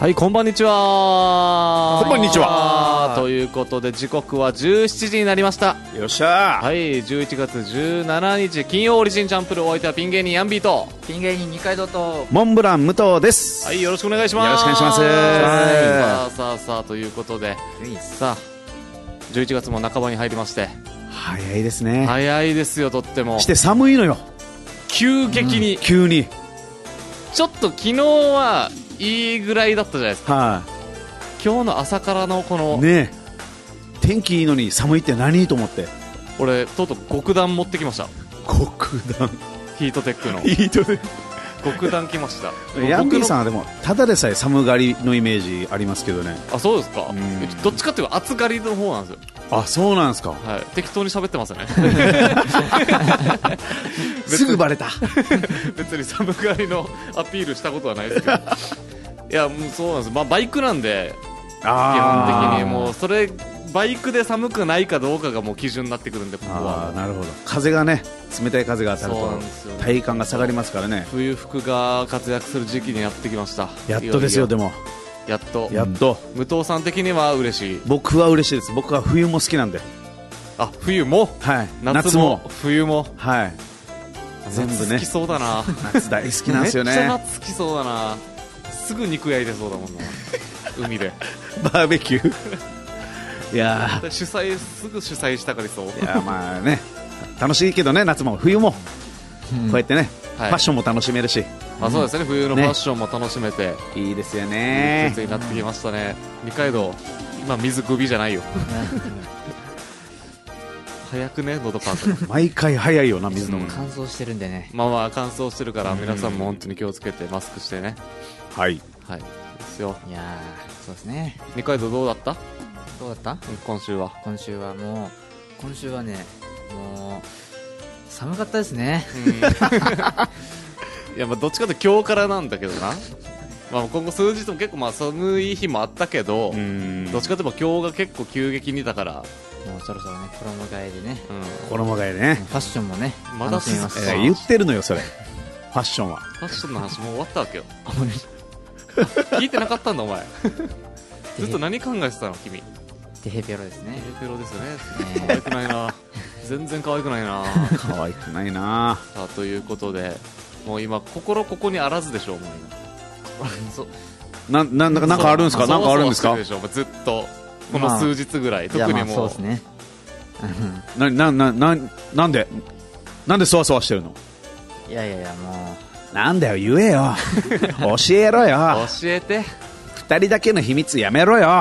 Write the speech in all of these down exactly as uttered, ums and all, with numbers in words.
はい、こんばんにちは。 こんばんにちは。 ということで時刻はじゅうしちじになりました。 よっしゃー。 はい、じゅういちがつじゅうしちにち金曜オリジンチャンプル、お相手はピン芸人ヤンビーとピン芸人二階堂とモンブラン武藤です。 はい、よろしくお願いします。 よろしくお願いします。 さあさあさあということで、さあじゅういちがつも半ばに入りまして、 早いですね。 早いですよ、とってもして寒いのよ、 急激に、 うん、急にちょっと昨日はいいぐらいだったじゃないですか。 はい、 今日の朝からのこのねえ、天気いいのに寒いって何と思って、 俺とうとう極暖持ってきました。 極暖ヒートテックのヒートテック極暖来ました。 ヤンビーさんはでもただでさえ寒がりのイメージありますけどね。 あ、そうですか。 うん、 どっちかっていうと暑がりの方なんですよ。 あ、そうなんですか。 はい、適当に喋ってますよねすぐバレた別に寒がりのアピールしたことはないですけどいや、もうそうなんです、まあ、バイクなんで基本的にもうそれバイクで寒くないかどうかがもう基準になってくるんで、ここは。 あ、なるほど。風がね、冷たい風が当たると体感が下がりますからね。 冬服が活躍する時期にやってきました。 やっとですよ。でもやっとやっと、 うん、武藤さん的には嬉しい。 僕は嬉しいです。僕は冬も好きなんで。 あ、冬も、 はい、 夏も冬も、 はい、全部ね。 夏好きそうだな夏大好きなんですよね。 めっちゃ夏好きそうだな。すぐ肉焼いてそうだもんな海でバーベキューいや主催すぐ主催したかりそう。 いや、まあね、楽しいけどね、夏も冬も、うん、こうやってね、はい、ファッションも楽しめるし、 あ、そうですね、冬のファッションも楽しめて、ね、 いいですよね。 季節になってきましたね。二階堂、今水首じゃないよ早くね、喉乾く毎回早いよな、水飲む、うん、 乾燥してるんでね。 まあまあ乾燥してるから皆さんも本当に気をつけてマスクしてね。 はいはいですよ。 いやー、そうですね。 二階堂どうだった？ どうだった？ 今週は今週はもう今週はね、もう寒かったですね、 うん、いや、まあどっちかというと今日からなんだけどなまあ今後数日も結構まあ寒い日もあったけど、うん、どっちかというと今日が結構急激にだから、 もうそろそろね、衣替えでね、 うん、衣替えね、 ファッションもね、 まだ楽しみます。 えー、言ってるのよそれ。ファッションはファッションの話もう終わったわけよ聞いてなかったんだお前ずっと何考えてたの君。 テヘペロですね。 テヘペロですね。可愛くないな全然可愛くないな可愛くないな。 さあということで、もう今心ここにあらずでしょう。もう今そなななんかなんかあるんですか。なんかあるんですか。 でしょずっとこの数日ぐらい、まあ、特にもう、 そうですねなななななんでなんでそわそわしてるの。 いやいやいや、もうなんだよ、言えよ教えろよ教えて。 二人だけの秘密やめろよ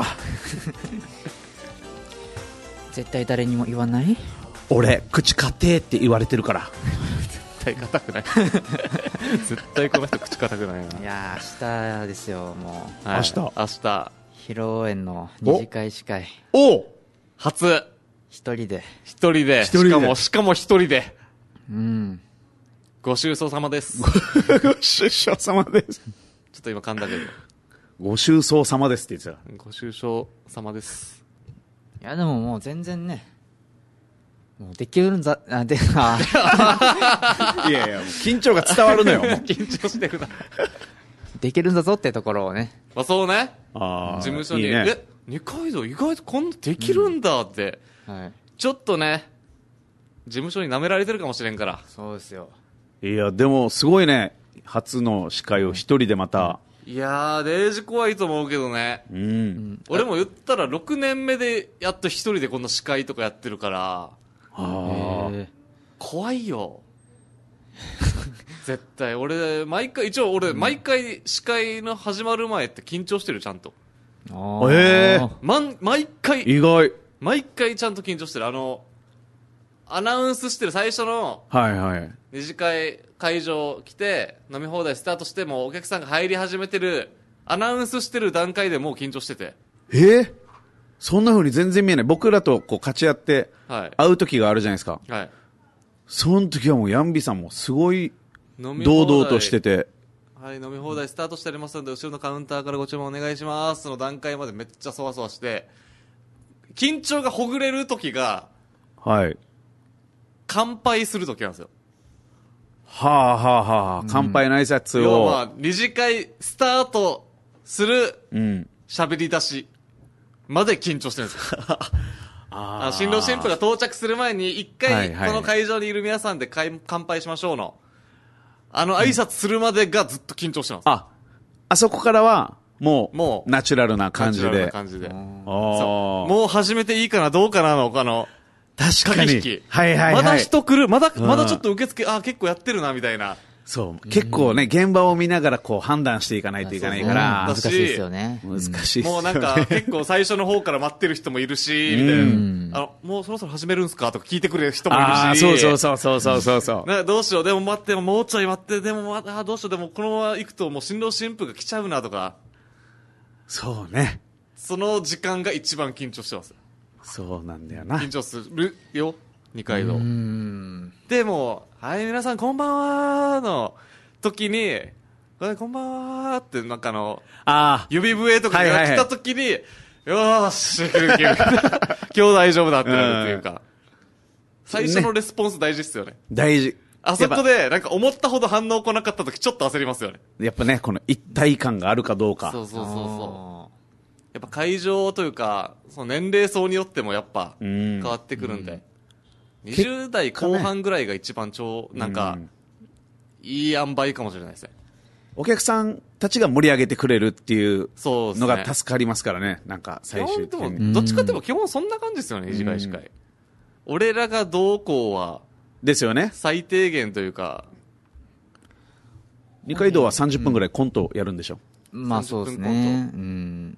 絶対誰にも言わない。 俺口硬えって言われてるから絶対硬くない絶対この人口硬くないな。 いやー、明日ですよ、もう、はい、明日明日披露宴の二次会司会。 おお、初一人で一人でしかもしかも一人で、 うん、 ご愁傷様ですご愁傷様です。 ちょっと今噛んだけど、 ご愁傷様ですって言ってた。 ご愁傷様です。 いやでももう全然ね、もうできるんだ、あ、で、あいやいや、緊張が伝わるのよ緊張してるなできるんだぞってところをね、 まあ、そうね、 あ、 事務所にいいね、 え、二階堂意外とこんなできるんだって、うん、はい、ちょっとね事務所に舐められてるかもしれんから。 そうですよ。 いやでもすごいね、初の司会を一人でまた、 うん、いやーデージ怖いと思うけどね、 うん、 俺も言ったらろくねんめでやっと一人でこんな司会とかやってるから、 あ、 怖いよ絶対。俺毎回一応俺毎回司会の始まる前って緊張してる、ちゃんと。 あ、えー、 ま、毎回意外、 毎回ちゃんと緊張してる。あのアナウンスしてる最初のはいはい二次会会場来て飲み放題スタートしてもお客さんが入り始めてるアナウンスしてる段階でもう緊張してて、 えー、そんな風に全然見えない。僕らとこう勝ち合って会う時があるじゃないですか、 はい、 その時はもうヤンビさんもすごい堂々としてて、 はい、飲み放題スタートしてありますので後ろのカウンターからご注文お願いしますの段階までめっちゃそわそわして緊張がほぐれる時が、 はい、 乾杯する時なんですよ。 はあはあはあ、うん、乾杯の挨拶を、 要は二次会スタートするうん喋り出しまで緊張してるんですよ。あの新郎新婦が到着する前に一回この会場にいる皆さんで乾杯しましょうのあの挨拶するまでがずっと緊張してます。 あ、あそこからはもうもうナチュラルな感じで。 ナチュラルな感じで。そうももう始めていいかなどうかなの他の確かに。 駆け引き。 はいはいはい。 まだ人来るまだ、 うんまだちょっと受付、あ、結構やってるな、みたいな。 そう。結構ね、現場を見ながらこう判断していかないといけないから。 難しいですよね。 難しいですよね。 もうなんか、結構最初の方から待ってる人もいるし、みたいな。あの、もうそろそろ始めるんすかとか聞いてくれる人もいるし。 ああ、そうそうそうそうそうそうそう。 などうしよう、でも待って、もうちょい待って、でもまだ、どうしよう、でもこのまま行くともう新郎新婦が来ちゃうなとか。 そうね。 その時間が一番緊張してます。 そうなんだよな。 緊張するよ、二階堂。 うんでも、はい、皆さんこんばんはの時に、はい、こんばんはって、なんかあの、 ああ。 指笛とかが来た時に、よーし、今日大丈夫だってなるっていうか、最初のレスポンス大事っすよね。 大事。 あそこで、なんか思ったほど反応来なかった時ちょっと焦りますよね。 やっぱね、この一体感があるかどうか。 そうそうそうそう。やっぱ会場というか、その年齢層によってもやっぱ変わってくるんで、にじゅう代後半ぐらいが一番超、なんか、いい塩梅かもしれないですね。 お客さんたちが盛り上げてくれるっていうそうですね。 のが助かりますからね、なんか最終的に。 どっちかっていうと基本そんな感じですよね、二次会司会。俺らがどうこうは、 ですよね。 最低限というか、 二階堂はさんじゅっぷんぐらいコントやるんでしょ。 まあそうですね。うん。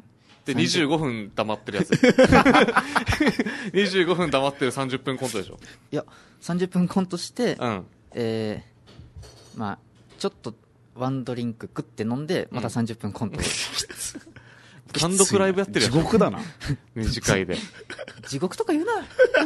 で、にじゅうごふん黙ってるやつ。にじゅうごふん黙ってるさんじゅっぷんコントでしょ。 いや、さんじゅっぷんコントして、 うん。 えー、まあちょっとワンドリンク食って飲んで、またさんじゅっぷんコント。 単独ライブやってるやつ。 地獄だな。 二次会で。 地獄とか言うな。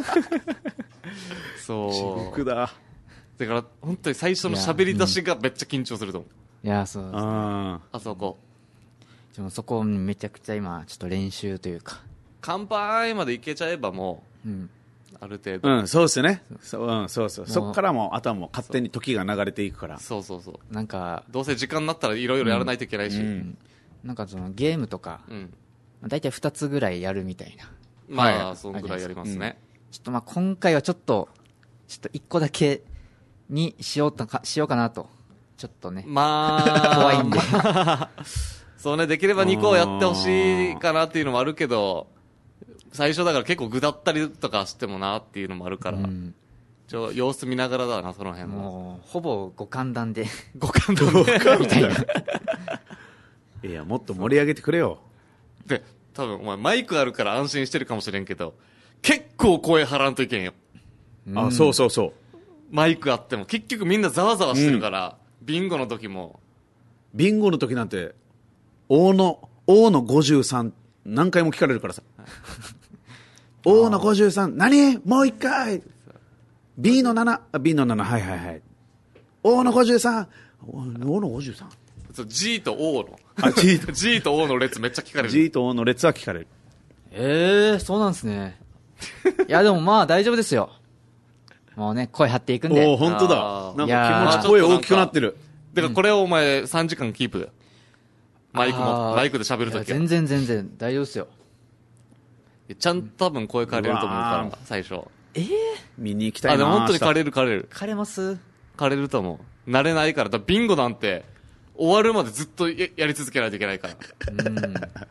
そう。 地獄だ。 だから、本当に最初の喋り出しがめっちゃ緊張すると思う。 いや、そうですね。 ああそこ。 でもそこめちゃくちゃ今、ちょっと練習というか。 乾杯までいけちゃえばもう、うん、ある程度。 うん、そうですね。そう、うん、そうそう。そっからもう、あとはもう勝手に時が流れていくから。 そうそうそう。 なんか、 どうせ時間になったらいろいろやらないといけないし。うんうん、 なんかそのゲームとか、うん、だいたいふたつぐらいやるみたいな。 まあ、はい、そんぐらいやりますね。 うん、ちょっとまあ今回はちょっと、ちょっといっこだけにしようとか、しようかなと。ちょっとね。 まあ、 怖いんで。 そうね、できればにこやってほしいかなっていうのもあるけど、最初だから結構具だったりとかしてもなっていうのもあるから、うん、ちょ様子見ながらだな、その辺も。 もう、ほぼ五感談で。 五感談でみたいな。 いや、もっと盛り上げてくれよ。 で、多分お前マイクあるから安心してるかもしれんけど、結構声張らんといけんよ。 うん、あ、そうそうそう。 マイクあっても結局みんなざわざわしてるから、うん、ビンゴの時も。 ビンゴの時なんて、大の、大のごじゅうさん、何回も聞かれるからさ。大のごじゅうさん、何もう一回 !B のなな、B のなな、はいはいはい。大のごじゅうさん、大のごじゅうさん。 そう G と O の。 あ、G と。 G と O の列めっちゃ聞かれる。 G と O の列は聞かれる。 ええー、そうなんですね。いやでもまあ大丈夫ですよ。もうね、声張っていくんで。 おー、ほんとだ。なんか気持ち声大きくなってる。 だからこれをお前さんじかんキープだよ。マイクも、マイクで喋るときは。 全然全然大丈夫ですよ。 ちゃんと多分声枯れると思うから、最初。 ええー、 見に行きたいな。 あ、でも本当に枯れる枯れる。 枯れます枯れると思う。慣れないから。だからビンゴなんて、終わるまでずっと や, やり続けないといけないから。うん。い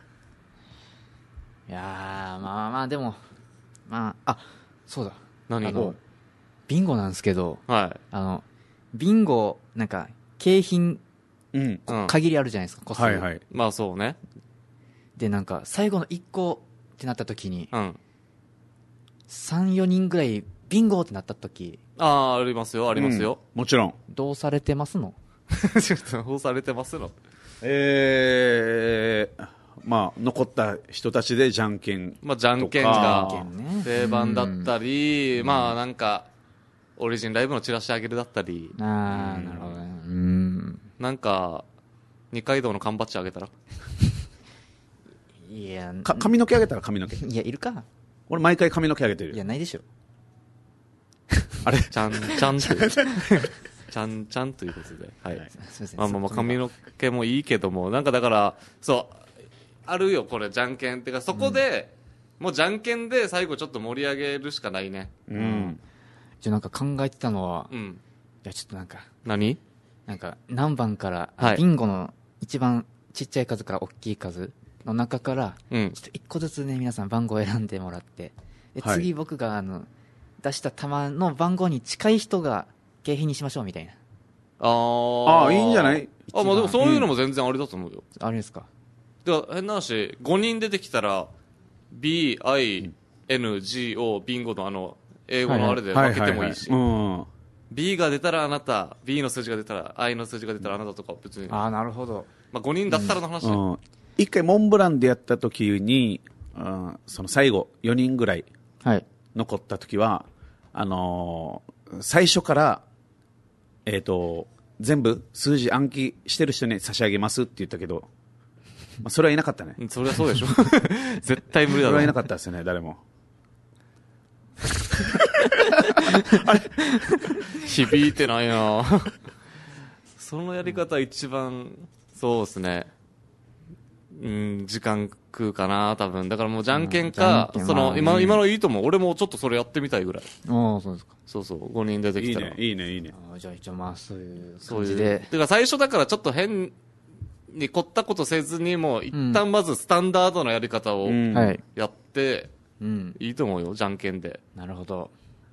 やー、まあまあでも、まあ、あ、そうだ。 何あの、ビンゴなんですけど、 はい。 あの、ビンゴ、なんか、景品、 うん。 限りあるじゃないですか、個数。 はいはい。 まあそうね。 で、なんか、最後のいっこってなった時に、 うん。 さん、よにんぐらい、ビンゴってなった時。 ああ、ありますよ、ありますよ。 うん、もちろん。 どうされてますのどうされてますのえー、まあ、残った人たちでじゃんけん。 まあ、じゃんけんが定番だったり、うん、まあ、なんか、オリジンライブのチラシあげるだったり。 ああ、なるほどね。うん。 なんか、二階堂の缶バッジあげたらいや、 か髪の毛あげたら髪の毛。 いや、いるか。 俺毎回髪の毛あげてる。 いや、ないでしょ。 あれちゃんちゃんと。ちゃんちゃんということで。はい。はい、 すみません。 まあまあまあ髪の毛もいいけども、なんかだから、そう、 あるよこれじゃんけんってかそこで、うん、もうじゃんけんで最後ちょっと盛り上げるしかないね。 うん。 じゃなんか考えてたのは、 うん。 いやちょっとなんか何？ なんか何番から、 はい、 ビンゴの一番ちっちゃい数から大きい数の中から、 うん、 ちょっと一個ずつね皆さん番号を選んでもらってで、はい、次僕があの出した玉の番号に近い人が景品にしましょうみたいな。 ああいいんじゃない？ あ、まあでもそういうのも全然ありだと思うよ。 うん、あれですか。 では変な話ごにん出てきたら ビーアイエヌジーオー ビンゴのあの英語のあれで分けてもいいし、B が出たらあなた B の数字が出たら I の数字が出たらあなたとか別に。 ああなるほど。 まあごにんだったらの話、 うんうん、一回モンブランでやった時に、うん、その最後よにんぐらい残った時は、はい、あのー、最初からえっと全部数字暗記してる人に差し上げますって言ったけど、まあ、それはいなかったね。 それはそうでしょ絶対無理だろ。 それはいなかったですよね誰もあれ響いてないなそのやり方一番そうですね、うん、時間食うかな多分。だからもうじゃんけんか、うん、その今、今のいいと思う。俺もちょっとそれやってみたいぐらい。 ああそうですか。 そうそうごにん出てきたらいいねいいねいいね。 あじゃあ一応まあそういう感じで、 てか最初だからちょっと変に凝ったことせずにもう一旦まずスタンダードなやり方をやって、うん、いいと思うよじゃんけんで。 なるほど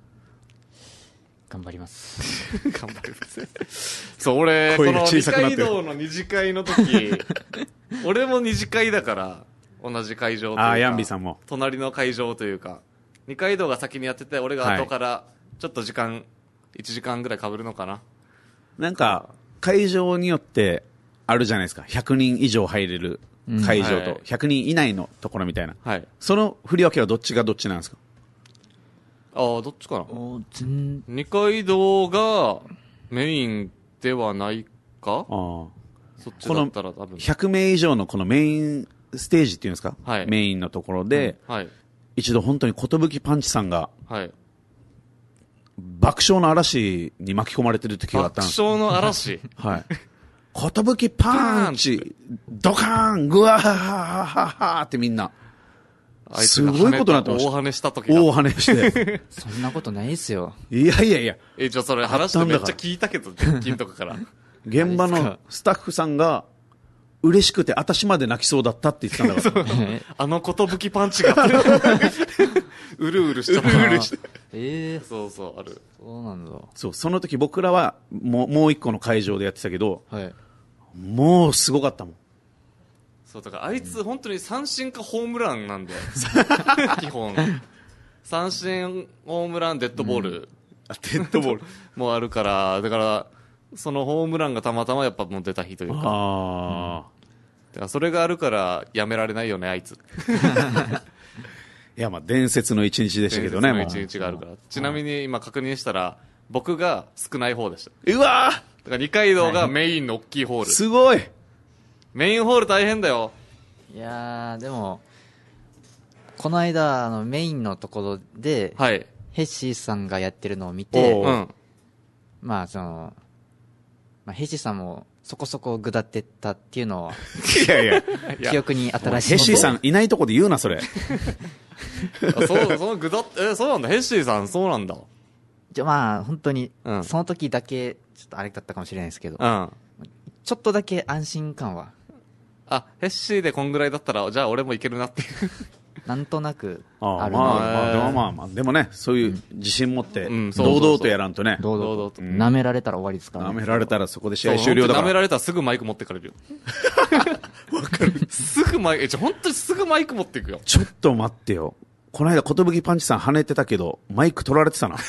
頑張ります頑張りますそう俺この二階堂の二次会の時俺も二次会だから同じ会場というか、 あヤンビさんも隣の会場というか二階堂が先にやってて俺が後からちょっと時間、はい、いちじかんぐらい被るのかな。 なんか会場によってあるじゃないですか。ひゃくにん以上入れる会場とひゃくにん以内のところみたいな、 はい、 その振り分けはどっちがどっちなんですか？ ああどっちかな。二階堂がメインではないか。あそっちだったら多分ひゃくめい以上のこのメインステージっていうんですか、はい、メインのところで、うんはい、一度本当に寿パンチさんが、はい、爆笑の嵐に巻き込まれてる時があったんです。 爆笑の嵐はい寿パンチドカーングワーハハハハってみんなすごいことになってました。 大跳ねした時大跳ねしてそんなことないですよ。 いやいやいやえじゃあそれ話してめっちゃ聞いたけど鉄筋とかから現場のスタッフさんが嬉しくて私まで泣きそうだったって言ってたんだからあの寿パンチがうるうるしちゃった。うるうるしてえー、そうそうある。 そうなんだ。 そうその時僕らはもう、もう一個の会場でやってたけど、はい、もうすごかったもん。 そうだからあいつ本当に三振かホームランなんで基本三振ホームランデッドボール、うん、 デッドボールもあるからだからそのホームランがたまたまやっぱもう出た日というか、あ、うん、だからそれがあるからやめられないよねあいついやまあ伝説の一日でしたけどね。 伝説の一日があるから。ちなみに今確認したら僕が少ない方でした。 うわーだから二階堂がメインの大きいホール、 すごいメインホール大変だよ。 いやーでもこの間あのメインのところで、はい、ヘッシーさんがやってるのを見て、うん、まあその、まあ、ヘッシーさんもそこそこぐだってたっていうのはいやいや記憶に新しい。 ヘッシーさんいないとこで言うなそれあそうそのぐだってえそうなんだヘッシーさんそうなんだ。 じゃまあ本当に、うん、その時だけちょっとあれだったかもしれないですけど、うん、ちょっとだけ安心感は。 あヘッシーでこんぐらいだったらじゃあ俺もいけるなっていうなんとなくある。 まあ、でもまあまあでもねそういう自信持って堂々とやらんとね。 堂々と舐められたら終わりですからね。 舐められたらそこで試合終了だから。 舐められたらすぐマイク持ってかれるよわかるすぐマイクえじゃ本当にすぐマイク持っていくよ。 ちょっと待ってよこの間寿パンチさん跳ねてたけどマイク取られてたな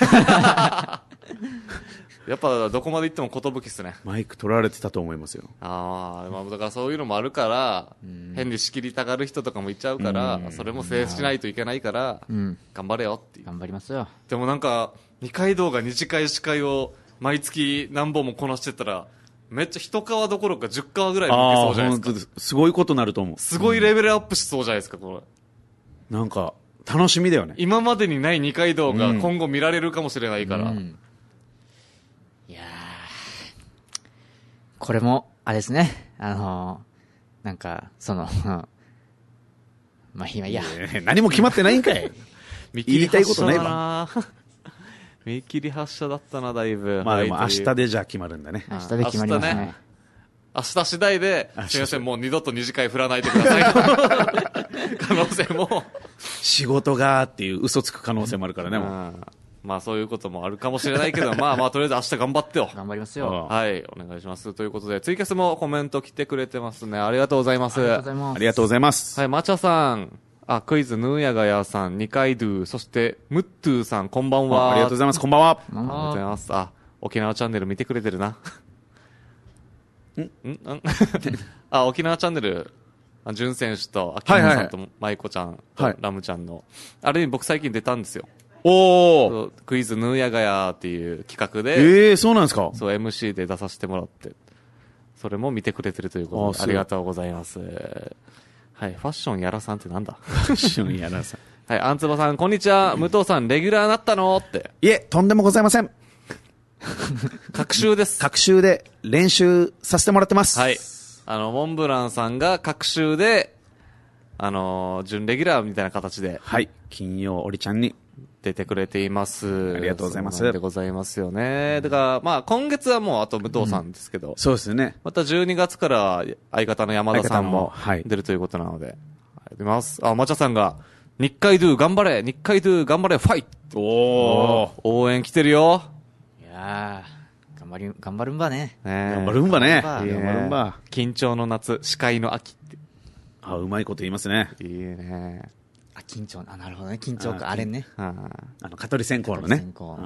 やっぱどこまで行っても寿っすね。 マイク取られてたと思いますよ。 あ、まあだからそういうのもあるから変に仕切りたがる人とかもいちゃうからそれも制しないといけないから頑張れよっていう。 頑張りますよ。 でもなんか二階堂が二次会司会を毎月何本もこなしてたらめっちゃ一皮どころか十皮ぐらいでいけそうじゃないですか。 すごいことになると思う。 すごいレベルアップしそうじゃないですかこれ。なんか楽しみだよね。 今までにない二階堂が今後見られるかもしれないから、うんうんいやこれもあれですねあのー、なんかそのまあ今いや、 えー、何も決まってないんかい言いたいことないわ。 見切り発車だったな、だいぶ。 まあでも明日でじゃあ決まるんだね。 明日で決まりますね。 明日次第で、すみません、もう二度と二次会振らないでください。可能性も。 仕事がっていう嘘つく可能性もあるからね、もう。 まあそういうこともあるかもしれないけど、まあまあとりあえず明日頑張ってよ。 頑張りますよ。 はい、お願いします。ということで、ツイキャスもコメント来てくれてますね。ありがとうございます。ありがとうございます。 ありがとうございます。 はい、マチャさん。あ、クイズ、ヌーヤガヤさん、ニカイドゥ、そして、ムットゥーさん、こんばんは。 ありがとうございます、こんばんは。 ありがとうございます。あ、沖縄チャンネル見てくれてるな。んんんあ、沖縄チャンネル、ジュン選手と、秋山さんと舞子ちゃんと、はい、ラムちゃんの、あれに僕最近出たんですよ。 おークイズ、ヌーヤガヤっていう企画で、 ええー、そうなんですか？ そう、エムシー で出させてもらって、それも見てくれてるということで、ありがとうございます。はい、ファッションやらさんってなんだ？ ファッションやらさん。 はい、アンツバさん、こんにちは。武藤さん、レギュラーなったのって。 いえ、とんでもございません。 隔週です。 隔週で練習させてもらってます。 はい。あの、モンブランさんが隔週で、あのー、準レギュラーみたいな形で。 はい。金曜おりちゃんに出てくれています。 ありがとうございます。 そうでございますよね。だから、まあ、今月はもうあと武藤さんですけど。うん、 そうですね。 またじゅうにがつから相方の山田さんも出るということなので。はい、出ます。あ、マチャさんが、日海ドゥ頑張れ日海ドゥ頑張れファイトおー応援来てるよ。 いやー、頑張り、頑張るんばね。 ね頑張るんばね。 頑張るんば。緊張の夏、視界の秋って。 あ、うまいこと言いますね。 いいね。 あ、緊張、あ、なるほどね。緊張か、あれね。 ああの、蚊取り線香のね。線香。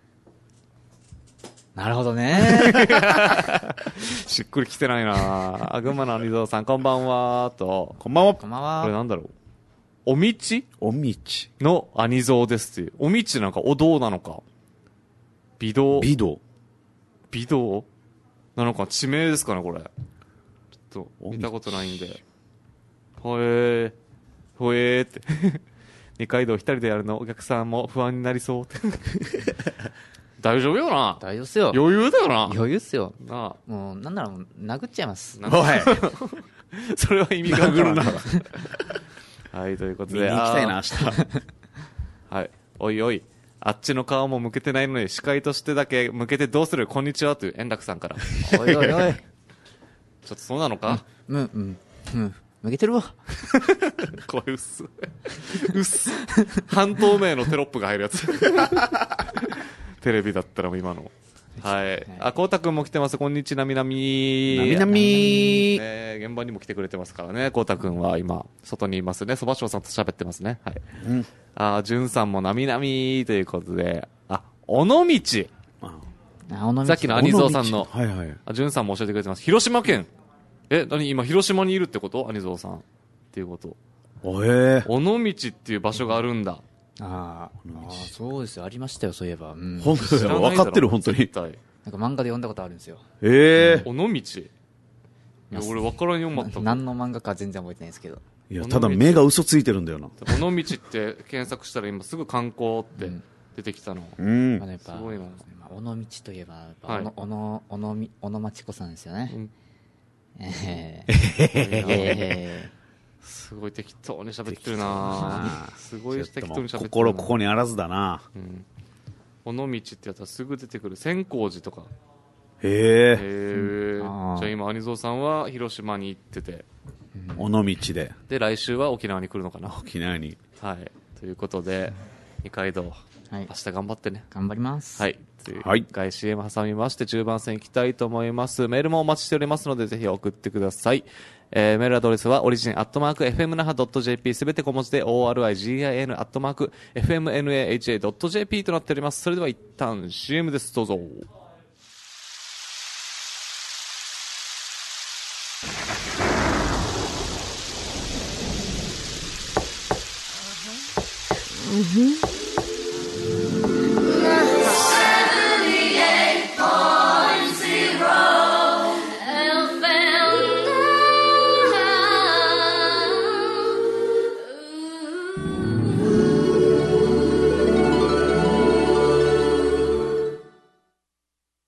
なるほどね。 しっくりきてないなあ、群馬のアニゾーさん、こんばんはと。 こんばんは。 こんばんは。 これなんだろう。おみちおみちのアニゾーですっていう。おみちなんかお堂なのか。微動。 微動。 微動なのか、地名ですかね、これ。ちょっと、見たことないんで。ほえー。ほえーって。二階堂一人でやるのお客さんも不安になりそうって。大丈夫よな。 大丈夫っすよ。 余裕だよな。 余裕っすよ。 なあ。もう、なんなら殴っちゃいます。 おい。 それは意味がわからない。はい、ということで。 見に行きたいな、明日。 はい。おいおい。あっちの顔も向けてないのに、司会としてだけ向けてどうするこんにちはという円楽さんから。 おいおいおい。ちょっとそうなのかうん、うん、うん。向けてるわ。 これうっす。うっす。半透明のテロップが入るやつ。テレビだったらもう今の。はい。あ、こうたくんも来てます。こんにちは、なみなみ。 なみなみ。 ね、現場にも来てくれてますからね。こうたくんは今、外にいますね。そばしょうさんと喋ってますね。はい。うん、あ、じゅんさんもなみなみということで。あ、尾道。 あ、 さっきのアニゾーさんの。 はいはい。 あ、じゅんさんも教えてくれてます。広島県。え、何今、広島にいるってことアニゾーさん。っていうこと。 ええ。 尾道っていう場所があるんだ。 ああ、そうですよ。ありましたよ、そういえば。うん、 本当だよ。分かってる、本当に。 なんか漫画で読んだことあるんですよ。 ええ。 尾道。いや、俺分からんよ、全く。 何の漫画か全然覚えてないですけど。 いや、ただ目が嘘ついてるんだよな。 尾道って検索したら今すぐ観光って出てきたの。 うん。 まあ、やっぱ、 すごいな。 尾道といえば、小野、小野、小野、小野町子さんですよね。うん、ええ。すごい適当に喋ってるなすごい適当に喋ってる。 心ここにあらずだな。 うん。尾道ってやったらすぐ出てくる。千光寺とか。 へえ。 へえ。じゃあ今、アニゾーさんは広島に行ってて。 尾道で。 で、来週は沖縄に来るのかな。 沖縄に。 はい。ということで、二階堂。はい、明日頑張ってね。 頑張ります。 はい。はい。一回 シーエム 挟みまして、中盤戦行きたいと思います。メールもお待ちしておりますので、ぜひ送ってください。えー、メールアドレスは、オリジンアットマーク、エフエムナハドットジェーピー、すべて小文字で、オーアールアイジーアイエヌ アットマーク、エフエムエヌエーエイチエードットジェーピー となっております。それでは一旦 シーエム です。どうぞ。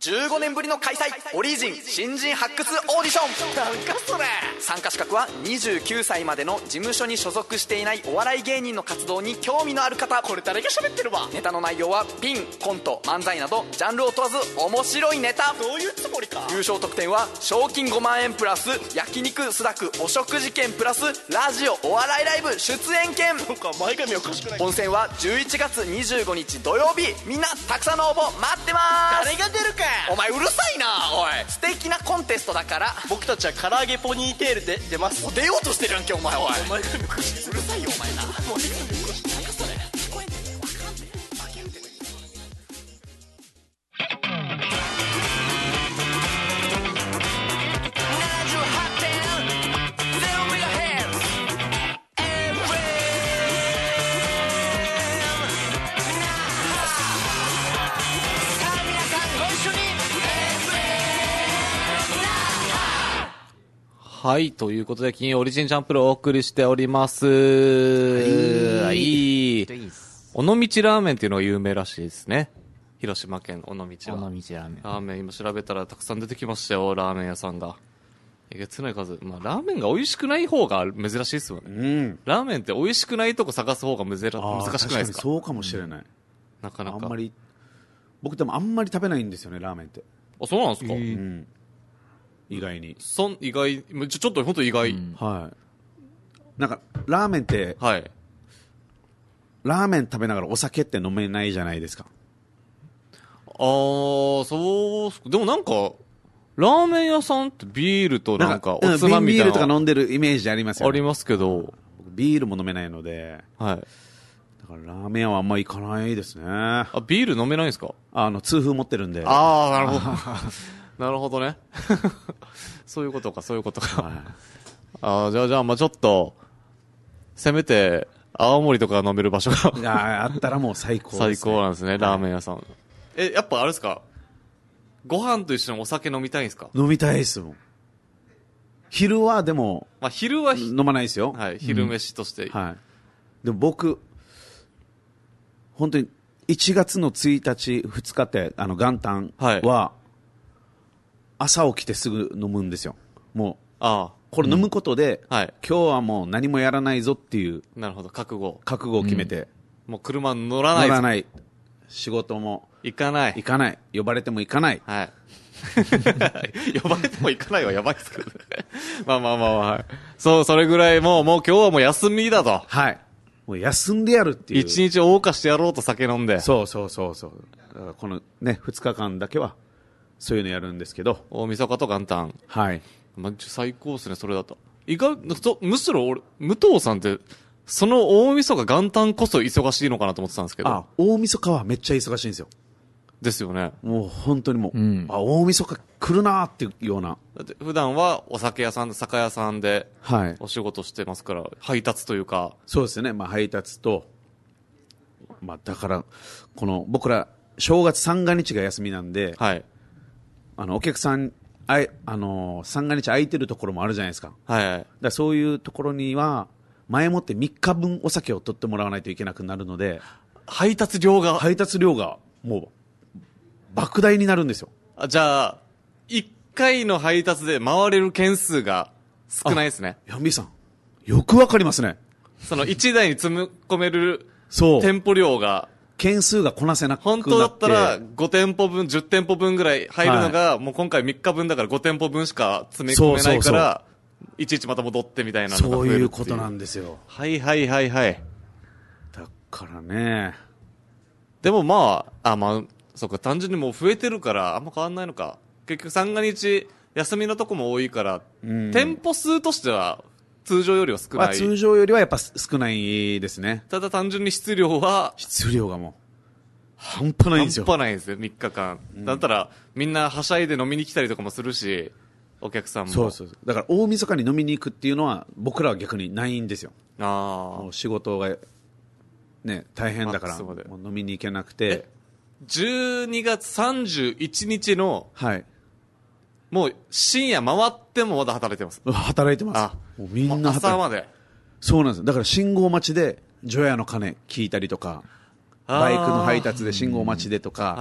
じゅうごねんぶりの開催、オリジン新人発掘オーディション。なんかそれ。参加資格はにじゅうきゅうさいまでの事務所に所属していないお笑い芸人の活動に興味のある方。これ誰が喋ってるわ。ネタの内容はピン、コント、漫才などジャンルを問わず面白いネタ。どういうつもりか。優勝特典は賞金ごまんえんプラス焼肉スダクお食事券プラスラジオお笑いライブ出演券。なんか前髪おかしくない。本選はじゅういちがつにじゅうごにち土曜日。みんなたくさんの応募待ってます。誰が出るか。お前うるさいな。おい、素敵なコンテストだから。僕たちは唐揚げポニーテールで出ます。出ようとしてるやんけお前。おい、お前がうるさいよお前な。もういいよ。なんかそれ聞こえんねん。わかんねん。バキュンってね。 はい、ということで金曜オリジンチャンプルをお送りしております。はい。尾道ラーメンっていうのが有名らしいですね。広島県尾道は。尾道ラーメン。ラーメン今調べたらたくさん出てきましたよ、ラーメン屋さんが。えげつない数。まあラーメンが美味しくない方が珍しいですよね。うん。ラーメンって美味しくないとこ探す方が難しくないですか。 そうかもしれない。うん、 なかなか。 あんまり、僕でもあんまり食べないんですよね、ラーメンって。 あ、そうなんですか。 うん。意外にそん意外ちょちょっと本当意外、うん、 はいなんかラーメンってはいラーメン食べながらお酒って飲めないじゃないですか。 ああそうでもなんかラーメン屋さんってビールとなんかおつまみみたいなビールとか飲んでるイメージありますよね。 ありますけどビールも飲めないので、 はい、 だからラーメン屋はあんま行かないですね。 あビール飲めないんですか。 あの痛風持ってるんで。 ああなるほどなるほどねそういうことかそういうことか、はい、あじゃあじゃあまあちょっとせめて青森とか飲める場所がいやあったらもう最高ですね。 最高なんですね、ラーメン屋さん、はい、えやっぱあれですかご飯と一緒にお酒飲みたいんですか。 飲みたいですもん。昼はでも、 まあ、昼は飲まないですよ、 はい、昼飯として、 うん、はい、でも僕本当にいちがつのついたちふつかってあの元旦は、はい朝起きてすぐ飲むんですよ。もうあこれ飲むことで、うんはい、今日はもう何もやらないぞっていうなるほど覚悟覚悟を決めて、 うん、もう車乗らない乗らない仕事も行かない行かない呼ばれても行かない、 はい、呼ばれても行かないはやばいですけどねまあまあまあ、はい、そうそれぐらいもうもう今日はもう休みだと。 はいもう休んでやるっていう一日謳歌してやろうと酒飲んでそうそうそうそうだからこのねふつかかんだけはそういうのやるんですけど大晦日と元旦はい、 まあ、最高ですねそれだと。意外むしろ俺武藤さんってその大晦日元旦こそ忙しいのかなと思ってたんですけど。 あ大晦日はめっちゃ忙しいんですよ。 ですよね。 もう本当にもう、うん、あ大晦日来るなーっていうような。 だって普段はお酒屋さん酒屋さんでお仕事してますから、はい、配達というか。 そうですね、まあ、配達と、まあ、だからこの僕ら正月三が日が休みなんで、はい、あのお客さんあい、あのー、三が日空いてるところもあるじゃないですか、はいはい、だからそういうところには前もってみっかぶんお酒を取ってもらわないといけなくなるので配達量が配達量がもう莫大になるんですよ。 あじゃあいっかいの配達で回れる件数が少ないですね。 ヤンビーさんよくわかりますね。 そのいちだいに積み込める店舗量が件数がこなせなくなって本当だったらごてんぽぶんじゅってんぽぶんぐらい入るのが、はい、もう今回みっかぶんだからごてんぽぶんしか詰め込めないから、そうそうそういちいちまた戻ってみたいなのが増えるっていう。 そういうことなんですよ。 はいはいはいはいだからねでもまああまあそうか単純にもう増えてるからあんま変わんないのか。結局三が日休みのとこも多いから、うん、店舗数としては通常よりは少ない、まあ、 通常よりはやっぱ少ないですね。 ただ単純に質量は質量がもう半端ないんですよ。 半端ないんですよみっかかん、うん、だったらみんなはしゃいで飲みに来たりとかもするしお客さんもそうそうそうだから大晦日に飲みに行くっていうのは僕らは逆にないんですよ。あもう仕事がね大変だからもう飲みに行けなくてじゅうにがつさんじゅういちにちのはいもう深夜回ってもまだ働いてます。 働いてます。あもうみんな働いて朝まで。 そうなんです。だから信号待ちで除夜の鐘聞いたりとかバイクの配達で信号待ちでとか、はい、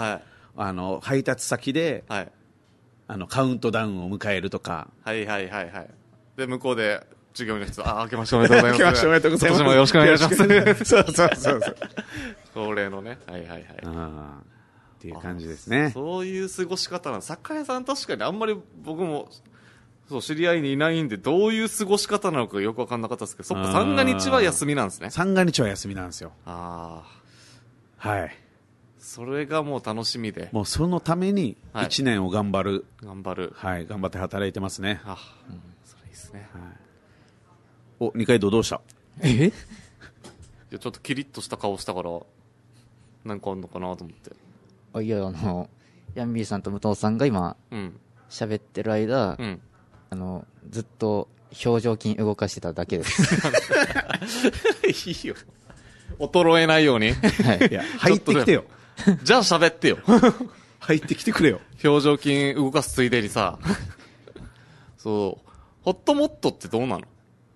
あの配達先で、 はい、 あのカウントダウンを迎えるとか、 はいはいはいはい、で向こうで従業員の人、あ、明けましておめでとうございます。 明けましておめでとうございます。 今年もよろしくお願いします。 そうそうそうそう。 恒例のね、はいはいはい。 あっていう感じですね。 そういう過ごし方なん酒屋さん、確かにあんまり僕もそう知り合いにいないんで、どういう過ごし方なのかよく分かんなかったですけど、そっか、三が日は休みなんですね。 三が日は休みなんですよ。 ああ、はい。 それがもう楽しみで、 もうそのために一年を頑張る、 はい、頑張る、 はい、頑張って働いてますね。 あ、うん、それいいですね。はい、 お、二階堂どうした？ え？いや、ちょっとキリッとした顔したから、なんかあんのかなと思って。 あ、いや、あのヤンビーさんと武藤さんが今喋、うん、ってる間、うん、あのずっと表情筋動かしてただけです。 いいよ、衰えないように。 はい、いや、入ってきてよ。 じゃあ喋ってよ。 入ってきてくれよ。 表情筋動かすついでにさ。そう、ホットモットってどうなの？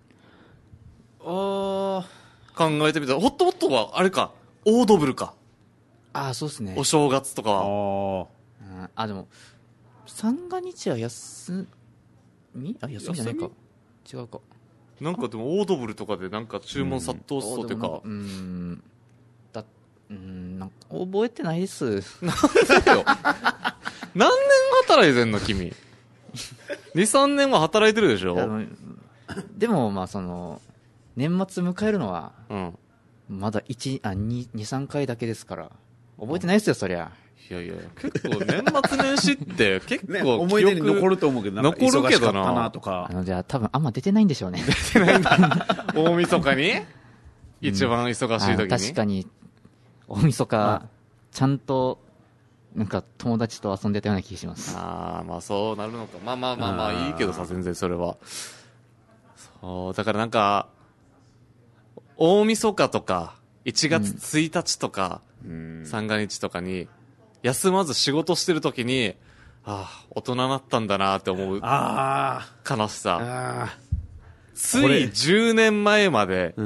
あ考えてみたら、ホットモットはあれか、オードブルか。 ああ、そうですね。 お正月とかは。 ああ、でも三が日は休み？あ、休みじゃないか、違うか。 なんかでもオードブルとかでなんか注文殺到しそうっていうか、 うん、うんだうんなんか覚えてないです。 なんでよ。何年働いてんの君。にさんねんは働いてるでしょ。 でもまあその年末迎えるのは、うん、まだいち、あ、に、に、さんかいだけですから覚えてないですよ、そりゃ。 いやいや、結構年末年始って結構、ね、 思い出に残ると思うけど、なんか忙しかったなとか。 あのじゃあ多分あんま出てないんでしょうね。 出てないんだ。大晦日に一番忙しい時に、うん、 確かに大晦日ちゃんとなんか友達と遊んでたような気がします。 ああ、まあそうなるのか。まあまあまあまあいいけどさ、全然それは。そうだからなんか大晦日とかいちがつついたちとか、うん、三が日とかに休まず仕事してるときに、ああ、大人になったんだなって思う悲しさ。ついじゅうねんまえまで、うん、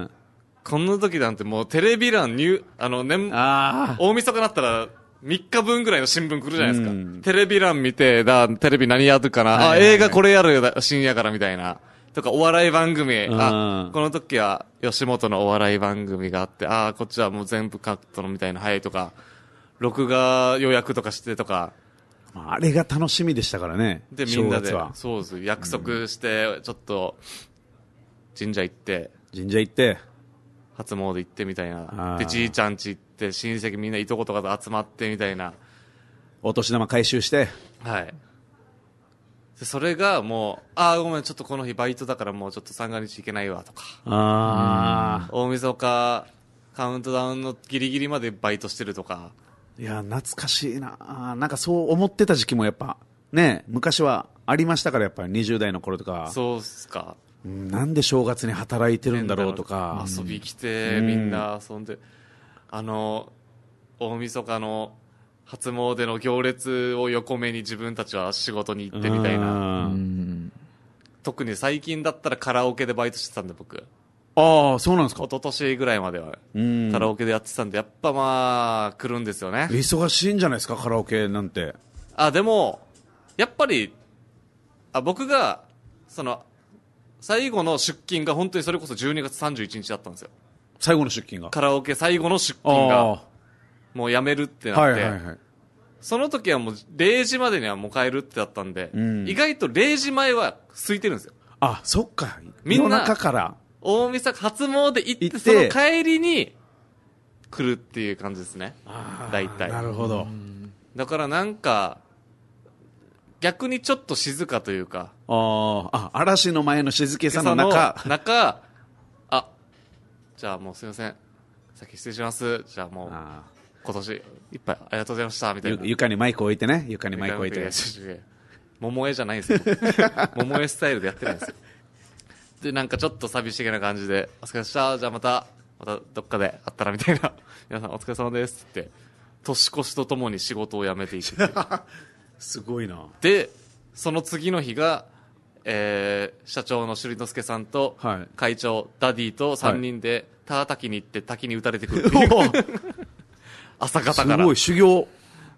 こんな時なんてもうテレビ欄に、あの年、大晦日になったらみっかぶんぐらいの新聞来るじゃないですか。うん、テレビ欄見て、だ、テレビ何やるかな、はいはいはい、あ、映画これやるよ、深夜からみたいな。とか、お笑い番組、あ、この時は吉本のお笑い番組があって、あ、こっちはもう全部カットのみたいな、はいとか、録画予約とかしてとか。 あれが楽しみでしたからね。 で、みんなで、そうです。約束して、ちょっと、神社行って。 神社行って。 初詣行ってみたいな。で、じいちゃん家行って、親戚みんないとことかと集まってみたいな。 お年玉回収して。 はい。でそれがもう、ああ、ごめん、ちょっとこの日バイトだからもうちょっと三が日行けないわとか。ああ。大晦日、カウントダウンのギリギリまでバイトしてるとか。 いや、懐かしいな。なんかそう思ってた時期もやっぱ、ね、昔はありましたから、やっぱりにじゅう代の頃とか。 そうっすか。 なんで正月に働いてるんだろうとか。 遊び来て、みんな遊んで。あの、大晦日の初詣の行列を横目に自分たちは仕事に行ってみたいな。特に最近だったらカラオケでバイトしてたんで、僕。 ああ、そうなんですか。 一昨年ぐらいまではカラオケでやってたんで、やっぱまあ来るんですよね。 忙しいんじゃないですか、カラオケなんて。 あ、でもやっぱりあ僕がその最後の出勤が本当にそれこそじゅうにがつさんじゅういちにちだったんですよ。 最後の出勤が、 カラオケ最後の出勤がもうやめるってなって、はいはいはい、その時はもうれいじまでにはもう帰るってなったんで、うん、意外とれいじまえは空いてるんですよ。 あ、そっか。みんな中から大晦日初詣行って、その帰りに来るっていう感じですね。大体。 なるほど。 だからなんか、逆にちょっと静かというか。 ああ、嵐の前の静けさの中。 の中、あ、じゃあもうすいません。先失礼します。じゃあもう、今年いっぱいありがとうございました、みたいな。 床にマイク置いてね。床にマイク置いて。 桃江じゃないんですよ。桃江スタイルでやってないんですよ。でなんかちょっと寂しげな感じで、お疲れ様でした、じゃあまたまたどっかで会ったらみたいな、皆さんお疲れ様ですって年越しとともに仕事を辞めていくすごいな。 でその次の日が、えー、社長の朱里之助さんと、はい、会長ダディとさんにんで田、はい、滝に行って滝に打たれてくるっていう朝方から。 すごい修行。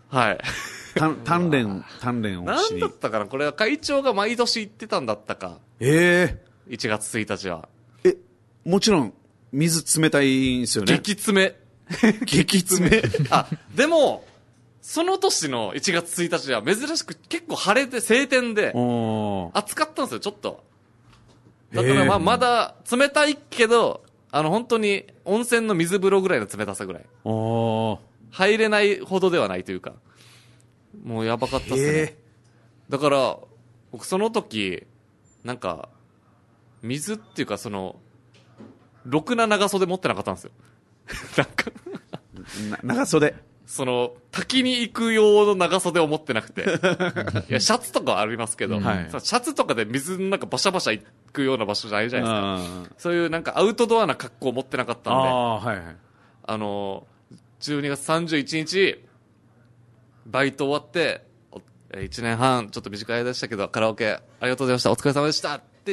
はい。 鍛錬、鍛錬をしに。 なんだったかなこれは会長が毎年行ってたんだったか。 ええー。いちがつついたちは。 え、もちろん、水冷たいんですよね。 激冷。 激冷。 あ、でも、その年のいちがつついたちは珍しく結構晴れて晴天で、暑かったんですよ、ちょっと。だからまあまだ冷たいけど、あの本当に温泉の水風呂ぐらいの冷たさぐらい。入れないほどではないというか。もうやばかったっすね。だから、僕その時、なんか、水っていうかその、ろくな長袖持ってなかったんですよ。なんか長袖。 その、滝に行く用の長袖を持ってなくて。いや、シャツとかはありますけど、うんはい、シャツとかで水の中バシャバシャ行くような場所じゃないじゃないですか。そういうなんかアウトドアな格好を持ってなかったんで、あ、はいはい、あの、じゅうにがつさんじゅういちにち、バイト終わって、いちねんはん、ちょっと短い間でしたけど、カラオケありがとうございました、お疲れ様でしたって言って、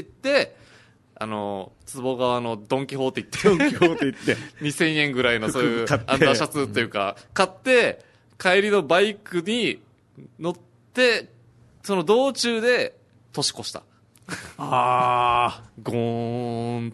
あの、坪川のドンキホーテ行って、 ドンキホーテ行って、 にせんえんぐらいのそういうアンダーシャツっていうか、買って、帰りのバイクに乗って、その道中で年越した。 あー。ゴーンって。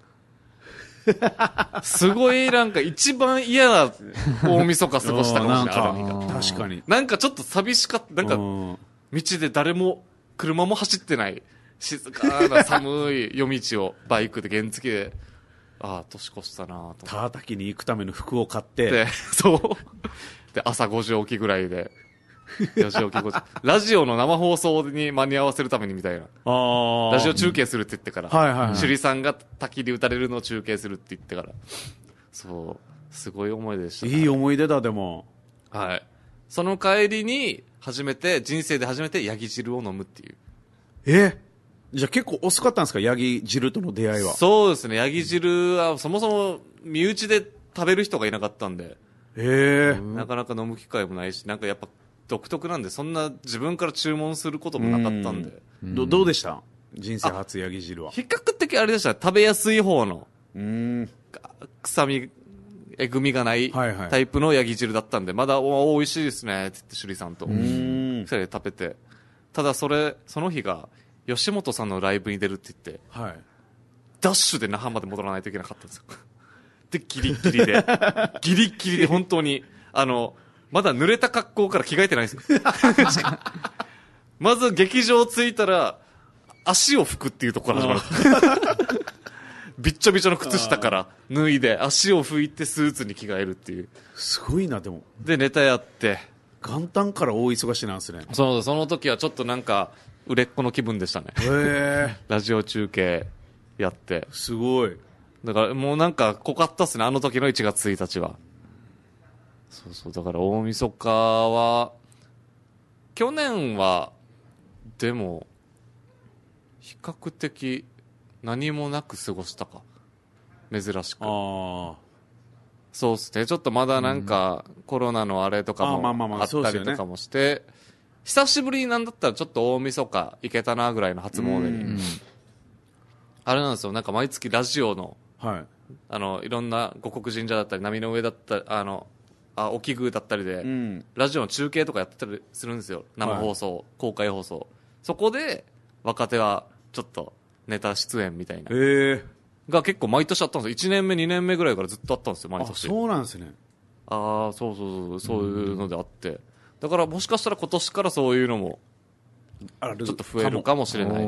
すごいなんか一番嫌な大晦日過ごしたかもしれない。 確かに。 なんかちょっと寂しかった。なんか、道で誰も、車も走ってない。静かな寒い夜道をバイクで原付で、ああ、年越したなと。 田滝に行くための服を買って。 で、そう。で、朝ごじ起きぐらいで。よじ起きごじ。ラジオの生放送に間に合わせるためにみたいな。あラジオ中継するって言ってから。はいはいはい。首里さんが滝で打たれるのを中継するって言ってから。そう。すごい思い出でした、ね。 いい思い出だ、でも。 はい。その帰りに、初めて、人生で初めてヤギ汁を飲むっていう。 えじゃあ結構遅かったんですか、ヤギ汁との出会いは。 そうですね、ヤギ汁はそもそも身内で食べる人がいなかったんで、 へなかなか飲む機会もないし、なんかやっぱ独特なんで、そんな自分から注文することもなかったんで。 んどどうでした人生初ヤギ汁は。 比較的あれでした、食べやすい方の、うん臭み、えぐみがないタイプのヤギ汁だったんで、まだお美味しいですねって言って、首里さんと。二人で食べて。ただそれ、その日が、吉本さんのライブに出るって言って、はい、ダッシュで那覇まで戻らないといけなかったんですよ。で、ギリギリで、ギリギリで本当に、あの、まだ濡れた格好から着替えてないんですよ。まず劇場着いたら、足を拭くっていうところから始まる。びっちょびちょの靴下から脱いで、足を拭いてスーツに着替えるっていう。 すごいな、でも。 で、ネタやって。 元旦から大忙しなんですね。 そう、その時はちょっとなんか、売れっ子の気分でしたね。へラジオ中継やって。 すごい。 だからもうなんか濃かったっすね、あの時のいちがつついたちは。そうそう、だから大晦日は、去年は、でも、比較的何もなく過ごしたか。珍しく。ああ。そうっすね、ちょっとまだなんか、うん、コロナのあれとかもあったりとかもして、久しぶりになんだったらちょっと大晦日行けたなぐらいの初詣に、うん、あれなんですよ、なんか毎月ラジオの、はい、あのいろんな五穀神社だったり波の上だったりあのあ沖宮だったりで、うん、ラジオの中継とかやってたりするんですよ、生放送、はい、公開放送。そこで若手はちょっとネタ出演みたいな、えー、が結構毎年あったんですよ。いちねんめにねんめぐらいからずっとあったんですよ、毎年。 あ、そうなんですね。 ああ、そうそうそう、そういうのであって、うん、だからもしかしたら今年からそういうのもちょっと増えるかもしれない。うん、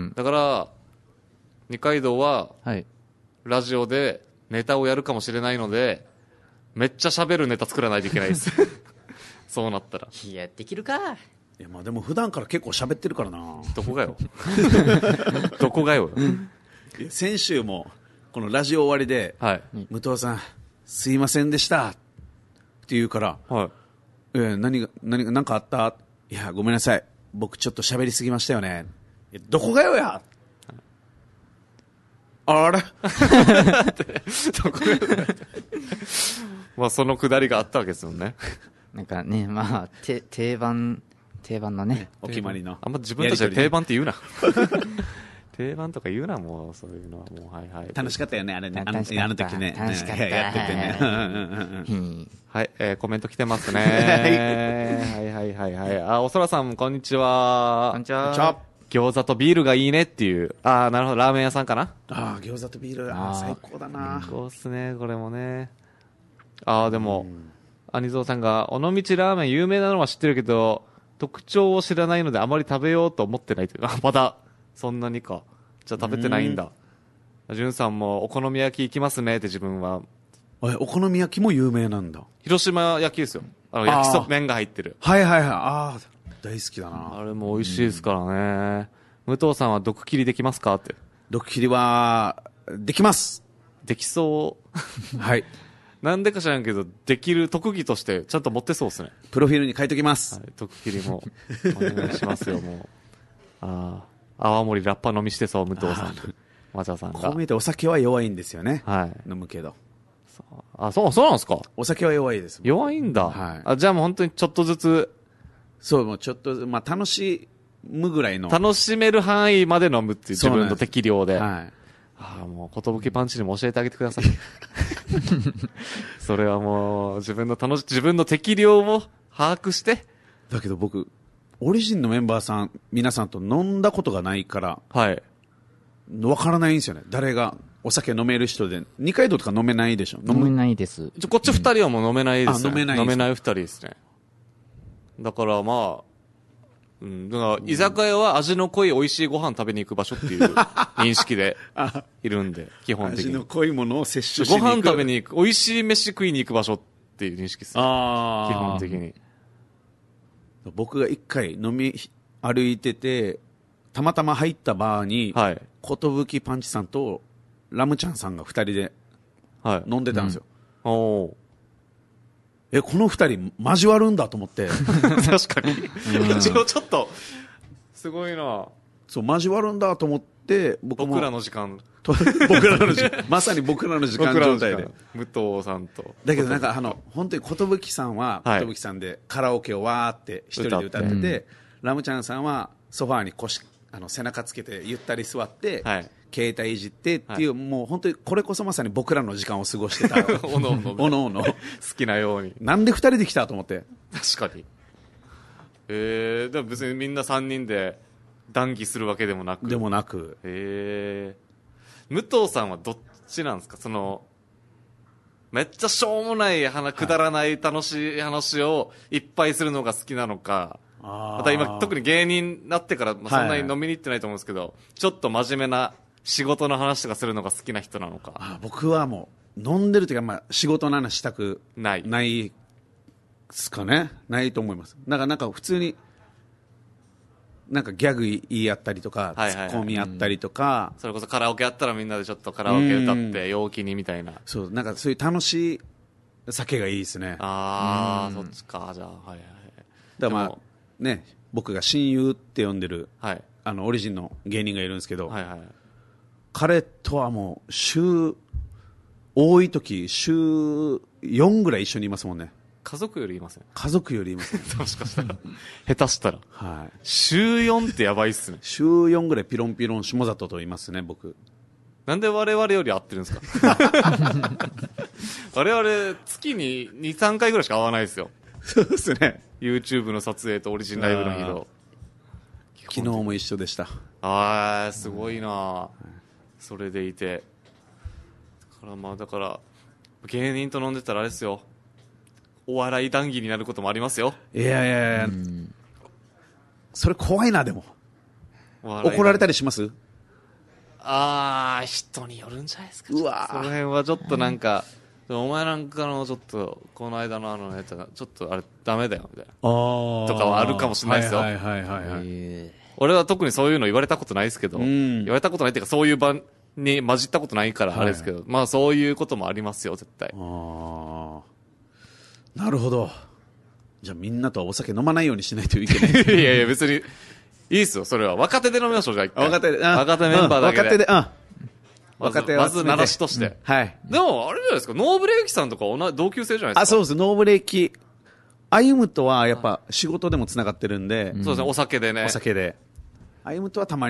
だから二階堂はラジオでネタをやるかもしれないので、めっちゃ喋るネタ作らないといけないです。そうなったら。 いや、できるか。 いや、まあでも普段から結構喋ってるからな。 どこがよ。どこがよ。 先週もこのラジオ終わりで、はい、武藤さんすいませんでしたって言うから、はい、えー、何が何が何かあった？いや、ごめんなさい、僕ちょっと喋りすぎましたよね。いや、どこがよや。あれどこがよまあそのくだりがあったわけですよね。 なんかね、まあて定番定番のね、 お決まりの。 あんま自分たちで定番って言うな。 定番とか言うな、もうそういうのはもう。はいはい、 楽しかったよねあれね、あの、 あの時ね、 楽しかったやっててねはい、えー、コメント来てますねはいはいはいはい。あ、おそらさんこんにちは。 こんにちは。 餃子とビールがいいねっていう。ああ、なるほど、ラーメン屋さんかな。 ああ、餃子とビール、ああ、最高だな。 最高っすね、これもね。ああ、でも、アニゾーさんが、尾道ラーメン有名なのは知ってるけど、特徴を知らないのであまり食べようと思ってないというか、まだ、そんなにか。じゃあ食べてないんだ。じゅんさんも、お好み焼き行きますねって自分は。 え、お好み焼きも有名なんだ。 広島焼きですよ。あの、焼きそば麺が入ってる。 はいはいはい。ああ、大好きだな。 あれも美味しいですからね。武藤さんは毒切りできますかって。 毒切りは、できます。 できそう。 はい。 なんでか知らんけど、できる特技としてちゃんと持ってそうですね。 プロフィールに書いておきます。 はい、毒切りもお願いしますよ、もう。ああ、泡盛ラッパ飲みしてそう、武藤さん。マチャさんが。 こう見えてお酒は弱いんですよね。 はい。 飲むけど。 あ、そう、そうなんですか。 お酒は弱いです。 弱いんだ。はい。あ、じゃあもう本当にちょっとずつ。 そう、もうちょっと、まあ楽しむぐらいの。 楽しめる範囲まで飲むっていう自分の適量で。 はい。 ああ、もう、ことぶきパンチにも教えてあげてください。それはもう、自分の楽し、自分の適量を把握して。 だけど僕、オリジンのメンバーさん、皆さんと飲んだことがないから、 はい。 わからないんですよね。誰がお酒飲める人で。二階堂とか飲めないでしょ。 飲めないです。 ちょ、こっち二人はもう飲めないですね。 あ、飲めない。 飲めない二人ですね。だからまあ、うん、だから居酒屋は味の濃い美味しいご飯食べに行く場所っていう認識でいるんで、基本的に。 味の濃いものを摂取しに行く。 ご飯食べに行く、美味しい飯食いに行く場所っていう認識ですね。ああ。基本的に。 僕が一回飲み歩いてて、たまたま入ったバーに、はい。寿パンチさんとラムちゃんさんが二人で飲んでたんですよ。はい、うん、おー。え、この二人交わるんだと思って。 確かに。一応ちょっと、すごいな。 そう、交わるんだと思って、 僕も。僕らの時間。 僕らの時間。まさに僕らの時間状態で。 武藤さんと。 だけどなんかあの、本当に寿さんは、寿さんでカラオケをわーって一人で歌ってて、てラムちゃんさんはソファーに腰、あの背中つけてゆったり座って、はい、携帯いじってっていう、はい、もう本当にこれこそまさに僕らの時間を過ごしてた。 おのおの。 おのおの。好きなように。 なんで二人で来たと思って。 確かに。えー、でも別にみんな三人で談義するわけでもなく。 でもなく。 えー。武藤さんはどっちなんですか？その、めっちゃしょうもない話、くだらない楽しい話をいっぱいするのが好きなのか、また今特に芸人になってから、まあ、そんなに飲みに行ってないと思うんですけど、はいはい、ちょっと真面目な仕事の話とかするのが好きな人なのか。 あ、僕はもう飲んでるというか、まあ、仕事の話したくないないですかね。ないと思います。だからなんか普通になんかギャグ言い合ったりとか、はいはいはい、ツッコミ合ったりとか、 うん、それこそカラオケやったらみんなでちょっとカラオケ歌って陽気にみたいな。 そう、なんかそういう楽しい酒がいいですね。 ああ、そっちか。じゃあ、はいはい。 だからまあね、僕が親友って呼んでる、はい、あのオリジンの芸人がいるんですけど、はいはい、彼とはもう週多い時週よんぐらい一緒にいますもんね。 家族よりいません。 家族よりいますね。 もしかしたら下手したら、はい、週よんってやばいっすね。 週よんぐらいピロンピロン下里といますね、僕。 なんで我々より会ってるんですか？我々月ににさんかいぐらいしか会わないですよ。 そうですね。 YouTube の撮影とオリジンライブの日の。 昨日も一緒でした。 ああ、すごいな、うん、それでいて。だからまあ、だから、芸人と飲んでたらあれですよ。お笑い談義になることもありますよ。 いやいやいや、うん、それ怖いな、でも。怒られたりします？ ああ、人によるんじゃないですか。うわ、その辺はちょっとなんか、お前なんかのちょっとこの間のあのやつがちょっとあれダメだよみたいなとかはあるかもしれないですよ。はいはいはいはい、はい、俺は特にそういうの言われたことないですけど、うん、言われたことないっていうかそういう場に混じったことないからあれですけど、はい、まあそういうこともありますよ絶対。 あ、なるほど。じゃあみんなとはお酒飲まないようにしないといけない。 いやいや別にいいっすよ、それは若手で飲みましょう。じゃあ一回若手で、 若手メンバーだけで、 若手で、うんまず、まず鳴らしとして、うん、はい。でもあれじゃないですか、ノーブレーキさんとか同同級生じゃないですか。 あ、そうです。ノーブレーキ歩むとはやっぱ仕事でもつながってるんで、 そうですね、お酒でね。 お酒で歩むとはたまに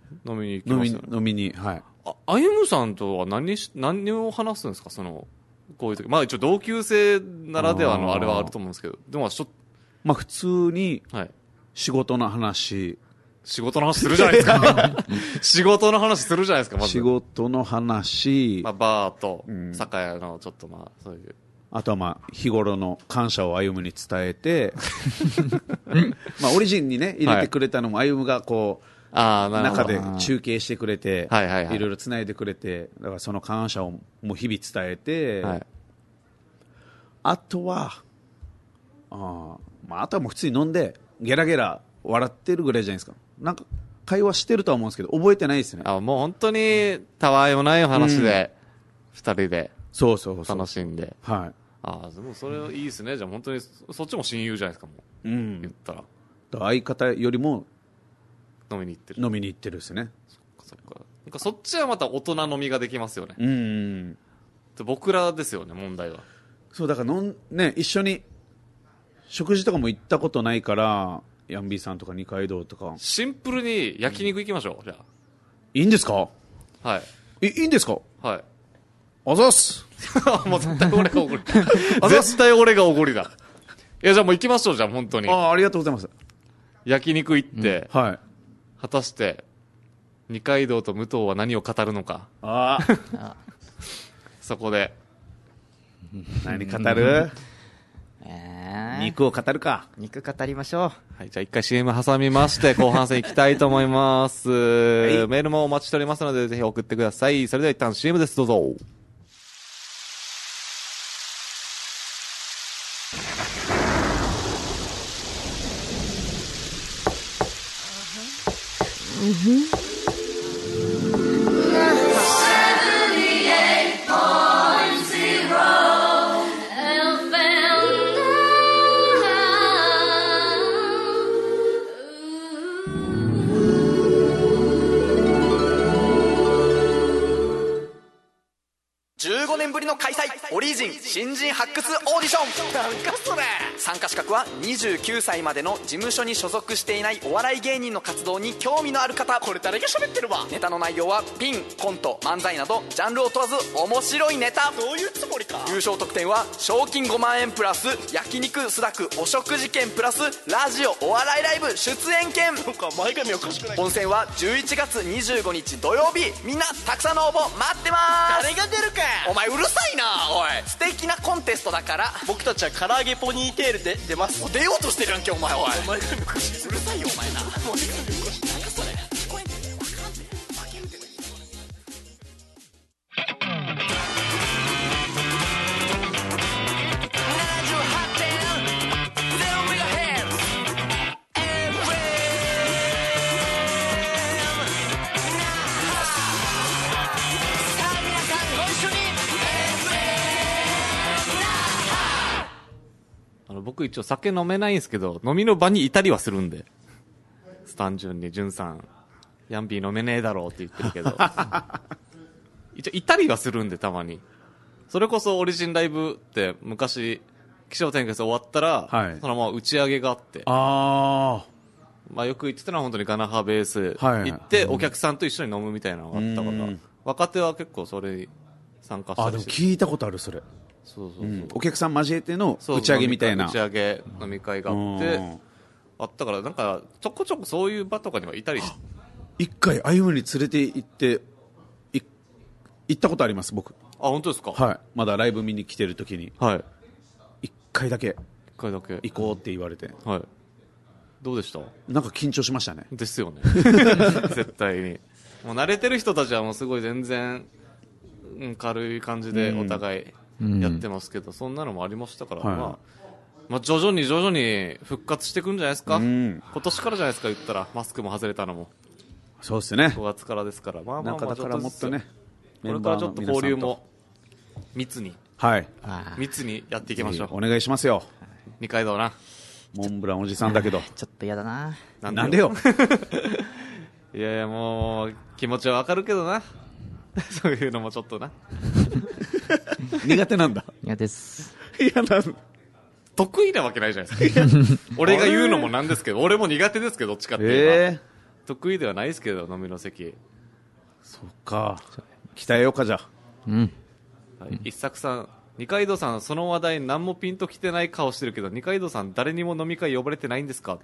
飲みに行きますよね。 飲み、飲みに、はい。 あ、あゆむさんとは何し、何を話すんですかその、こういう時。まあ一応同級生ならではのあれはあると思うんですけど、でもちょっと、 まあ普通に、 はい。 仕事の話、 仕事の話するじゃないですか。仕事の話するじゃないですか、まず。 仕事の話、 まあバーと、酒屋のちょっとまあ、そういう。 あとはまあ日頃の感謝を歩むに伝えて、まあオリジンにね、入れてくれたのも歩むがこう、 あなるほど中で中継してくれて、 はいはいはい、 いろいろつないでくれて、だからその感謝をもう日々伝えて、はい、あとは、あ, まあ、あとはもう普通に飲んで、ゲラゲラ笑ってるぐらいじゃないですか。なんか会話してるとは思うんですけど、覚えてないですね。 あもう本当にたわいもない話で、二、うん、人でそうそうそう楽しんで。 はい。 あでもそれいいですね。じゃあ本当にそっちも親友じゃないですか、もう。うん、言ったら。 だ相方よりも、 飲みに行ってる飲みに行ってるですね。 そっかそっか。なんかそっちはまた大人飲みができますよね。 うん。 で僕らですよね、問題は。 そうだからのん、ね、一緒に食事とかも行ったことないから、ヤンビーさんとか二階堂とか。 シンプルに焼肉行きましょう、うん、じゃあ。 いいんですか？ はい。 いいいんですか？ はい。 あざっす。 もう絶対俺がおごり。絶対俺がおごりだ。いやじゃあもう行きましょう、じゃあ本当に。 ああ、ありがとうございます。 焼肉行って、 うん、はい。 果たして二階堂と武藤は何を語るのか。 ああそこで何語る？ えー、 肉を語るか。 肉語りましょう。 はい、じゃあ一回 シーエム 挟みまして後半戦行きたいと思います、はい、メールもお待ちしておりますのでぜひ送ってください。それでは一旦 シーエム です、どうぞ。 じゅうごねんぶりの開催、オリジン新人発掘オーディション。なんかそれ。参加資格はにじゅうきゅうさいまでの事務所に所属していないお笑い芸人の活動に興味のある方。これ誰が喋ってるわ。ネタの内容はピン、コント、漫才などジャンルを問わず面白いネタ。どういうつもりか。優勝特典は賞金ごまんえんプラス焼肉スダクお食事券プラスラジオお笑いライブ出演券。なんか前髪おかしくない。本戦はじゅういちがつにじゅうごにち土曜日。みんなたくさんの応募待ってます。誰が出るか。お前うるさいな。おい素敵なコンテストだから。僕たちは唐揚げポニーテールで出ます。出ようとしてるやんけお前。おいお前がうるさいよお前な。お前がうるさい。なんかそれ聞こえんねん。わかんねん。負けるって僕一応酒飲めないんですけど飲みの場にいたりはするんで、単純にジュンさんヤンビー飲めねえだろうって言ってるけど一応いたりはするんで、たまにそれこそオリジンライブって昔気象点結終わったら、はい、そのまま打ち上げがあって、あ、まあ、よく言ってたのは本当にガナハベース行って、はい、お客さんと一緒に飲むみたいなのがあったから、若手は結構それに参加したりして。 あ、でも聞いたことあるそれ。 そうそうそう、うん、 お客さん交えての打ち上げみたいな。 打ち上げ飲み会があって、うん、あったからなんかちょこちょこそういう場とかにはいたりして、 一回あゆむに連れて行ってい行ったことあります僕。 あ、本当ですか。 はい、まだライブ見に来てる時に、はい、一回だけ一回だけ行こうって言われて、 はい、どうでした？ なんか緊張しましたね。 ですよね絶対にもう慣れてる人たちはもうすごい全然、うん、軽い感じでお互い、うんやってますけど、うん、そんなのもありましたから、はい、まあ、まあ徐々に徐々に復活していくんじゃないですか、うん、今年からじゃないですか、言ったらマスクも外れたのも。 そうですね、 ごがつからですから、まあまあまあなんかだからもっとね、 これからちょっと交流も密に、 はい、 密にやっていきましょう。 お願いしますよ。 二階堂なモンブランおじさんだけどちょっと嫌だな。 なんでよいやいや、もう気持ちはわかるけどなそういうのもちょっとな苦手なんだ。 苦手です。 いや、なん得意なわけないじゃないですか俺が言うのもなんですけど、俺も苦手ですけど、どっちかっていうと、え得意ではないですけど、飲みの席。 そっか。鍛えようか、じゃあ。 うん。 はい、一作さん、二階堂さん、その話題何もピンときてない顔してるけど、二階堂さん、誰にも飲み会呼ばれてないんですか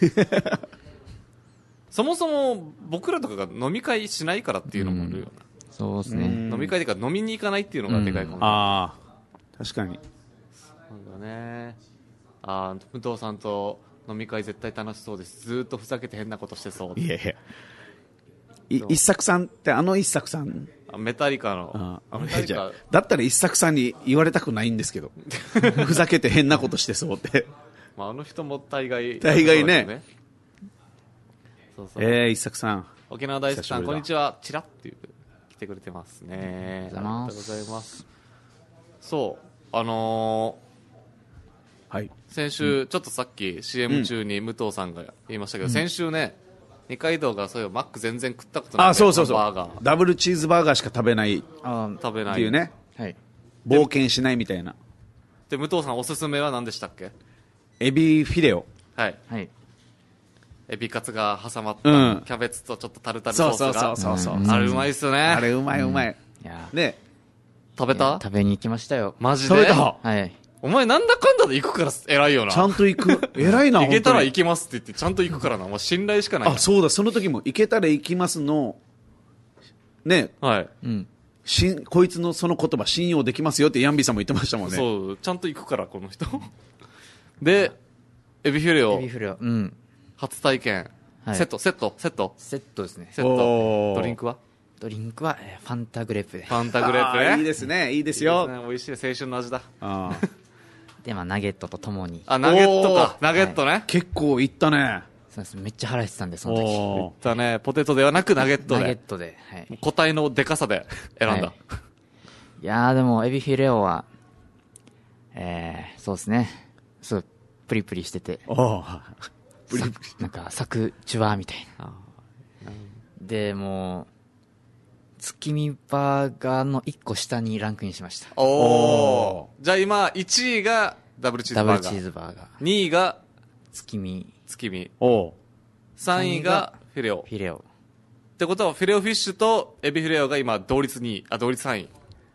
そもそも僕らとかが飲み会しないからっていうのもあるよな、うん、 そうですね。 飲み会でか飲みに行かないっていうのがでかいかも、うん、 ああ、確かに。 そうだね。ああ、武藤さんと飲み会絶対楽しそうです。ずーっとふざけて変なことしてそう。 いやいや。い一作さんってあの一作さん。 メタリカの。 あメタリカだったら一作さんに言われたくないんですけど。ふざけて変なことしてそうって。 まあ、あの人も大概。 大概ね。 そうそう。 えー、一作さん。 沖縄大好きさん、こんにちは。チラッっていう来てくれてますね。 ありがとうございます。 そう、あのー、はい。 先週、うん、ちょっとさっき シーエム 中に武藤さんが言いましたけど、うん、先週ね、二階堂がそういえばマック全然食ったことない、ね、 あ、そうそうそう。 バーガーダブルチーズバーガーしか食べない。 あ食べない。 っていうね。 はい。 冒険しないみたいな。 で、武藤さんおすすめは何でしたっけ？ エビフィレオ。 はい。 はい。 エビカツが挟まった、うん、キャベツとちょっとタルタルソースが。 そうそうそうそう、うん。 あれうまいっすよね。 あれうまいうまい。 うん、いやね。 食べた？ 食べに行きましたよ。 マジで？ 食べた？ はい。 お前なんだかんだで行くから偉いよな。 ちゃんと行く。偉いな。 行けたら行きますって言ってちゃんと行くからな。もう信頼しかない。 あ、そうだ。その時も行けたら行きますの、ね。 はい。 うん。 しん、こいつのその言葉信用できますよってヤンビーさんも言ってましたもんね。 そう、ちゃんと行くから、この人。で、エビフィレオ。 エビフィレオ。うん。 初体験。はい、セット、セット、セット。 セットですね。 セット。ドリンクはドリンクは、えー、ファンタグレープで。 ファンタグレープね。 いいですね。いいですよ。 いいですね、美味しい青春の味だ。 あで、まあ、ナゲットとともに。 あ、ナゲットか。ナゲットね、はい。 結構いったね。 そうです。めっちゃ腹減ってたんで、その時。 いったね。ポテトではなくナゲットで。 ナゲットで。はい。 個体のデカさで選んだ。はいいやーでもエビフィレオは、えー、そうですね。すごいプリプリしてて。 おプリプリ。 なんかサクチュワーみたいな。で、もう、月見バーガーの一個下にランクインしました。 おー。じゃあ今、いちいがダブルチーズバーガー。 ダブルチーズバーガー。 にいが月見。 月見。 おさんいがフィレオ。 フィレオ。 ってことは、フィレオフィッシュとエビフィレオが今、同率にい、あ、同率さんい。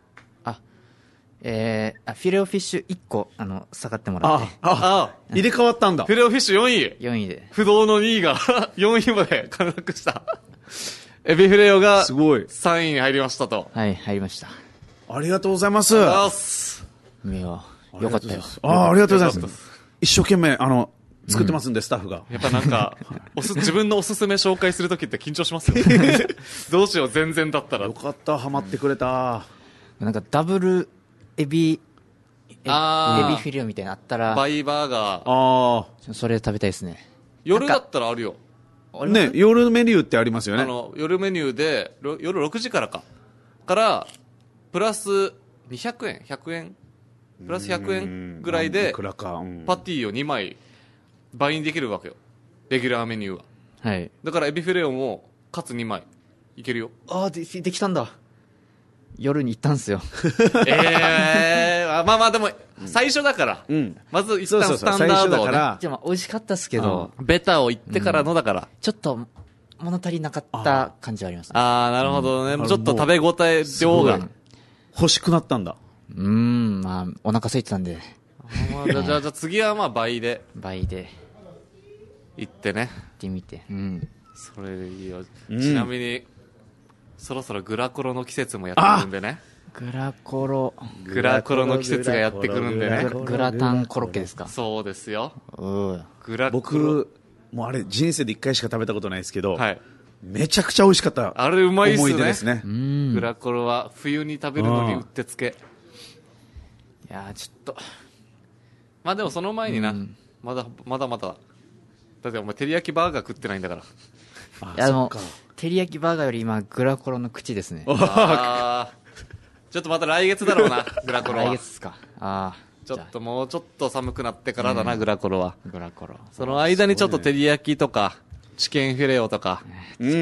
えー、あ、フィレオフィッシュいっこ、あの、下がってもらって。 あ、あ、あ入れ替わったんだ。 フィレオフィッシュよんい。 よんいで。 不動のにいがよんいまで陥落した。エビフィレオが、すごい。さんいに入りましたと。 はい、入りました。 ありがとうございます。 ありがとうございます。 いや、よかったよ。 あ、ありがとうございます。一生懸命、あの、作ってますんで、うん、スタッフが。 やっぱなんか、おす、自分のおすすめ紹介するときって緊張しますよね。どうしよう、全然だったら。 よかった、ハマってくれた。 なんか、ダブル、エビ、 あエビフィレオみたいなのあったら。 バイバーガー。 ああ。それ食べたいですね。 夜だったらあるよ。 ね、夜メニューってありますよね。 あの、夜メニューで、夜ろくじからか。から、プラスにひゃくえん、ひゃくえん、プラスひゃくえんぐらいで、パティをにまい倍にできるわけよ。レギュラーメニューは。 はい。 だからエビフィレオも、かつにまい、いけるよ。 ああ、で、できたんだ。夜に行ったんすよ。 ええー、まあまあでも、最初だから。うん。まず一旦スタンダードをね。 でも美味しかったっすけど。 ベタを行ってからのだから。 ちょっと、物足りなかった感じはありますね。 ああ、なるほどね。ちょっと食べ応え量が。 欲しくなったんだ。 うーん、まあ、お腹空いてたんで。 じゃあ、じゃあ次はまあ倍で。 倍で。 行ってね。 行ってみて。うん。 それでいいよ。ちなみに、そろそろグラコロの季節もやってくるんでね。 グラコロ。 グラコロの季節がやってくるんでね。 グラタンコロッケですか？ そうですよ。 うん。 グラコロ。 僕、もうあれ人生で一回しか食べたことないですけど、はい。めちゃくちゃ美味しかった。 あれうまいっすね。 思い出ですね。 グラコロは冬に食べるのにうってつけ。 いやーちょっと。 まあでもその前にな、まだ、まだまだ。だってお前照り焼きバーガー食ってないんだから。 いやでも、照り焼きバーガーより今、グラコロの口ですね。 あちょっとまた来月だろうな、グラコロは。 来月ですか。ああ。 ちょっともうちょっと寒くなってからだな、グラコロは。 グラコロ。 その間にちょっと照り焼きとか、チキンフィレオとか。 うん。うん。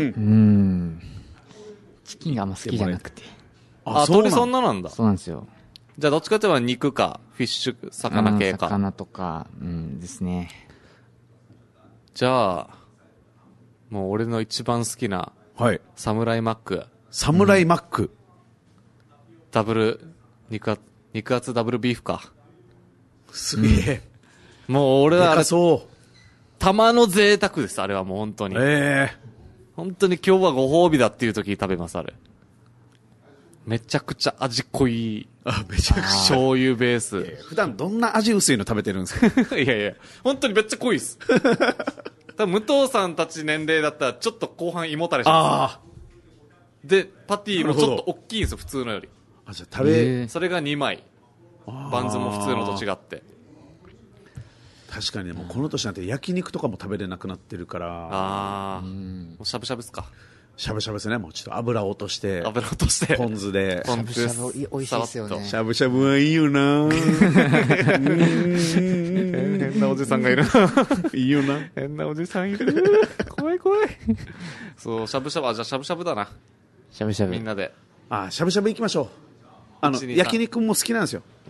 チキンがあんま好きじゃなくて。 あ、鳥そんななんだ。 そうなんですよ。 じゃあどっちかというと肉か、フィッシュ、魚系か。 魚とか、うんですね。 じゃあ、 もう俺の一番好きな、 はい。 サムライマック。 サムライマック。うん、 ダブル、肉厚、肉厚ダブルビーフか。 すげえ。 うん、もう俺はあれ、 そう。 玉の贅沢です、あれはもう本当に。 ええー。 本当に今日はご褒美だっていう時に食べます、あれ。めちゃくちゃ味濃い。 あ、めちゃくちゃ。 醤油ベース。 普段どんな味薄いの食べてるんですか？ いやいや、本当にめっちゃ濃いです。多分、武藤さんたち年齢だったら、ちょっと後半胃もたれします。で、パティもちょっと大きいんですよ、普通のより。 あ、じゃあ食べ、 それがにまい。バンズも普通のと違って。 確かにね、もうこの年なんて焼肉とかも食べれなくなってるから。 ああ。もうしゃぶしゃぶっすか。 しゃぶしゃぶですね。もうちょっと油落として。 油落として。 ポン酢で。 しゃぶしゃぶ美味しいですよね。 しゃぶしゃぶはいいよな変なおじさんがいるいいよな。 変なおじさんいる怖い怖い。そう、しゃぶしゃぶ、あ、じゃあしゃぶしゃぶだな。 しゃぶしゃぶ。 みんなで。 あ、しゃぶしゃぶ行きましょう。あの、焼肉も好きなんですよ。うん。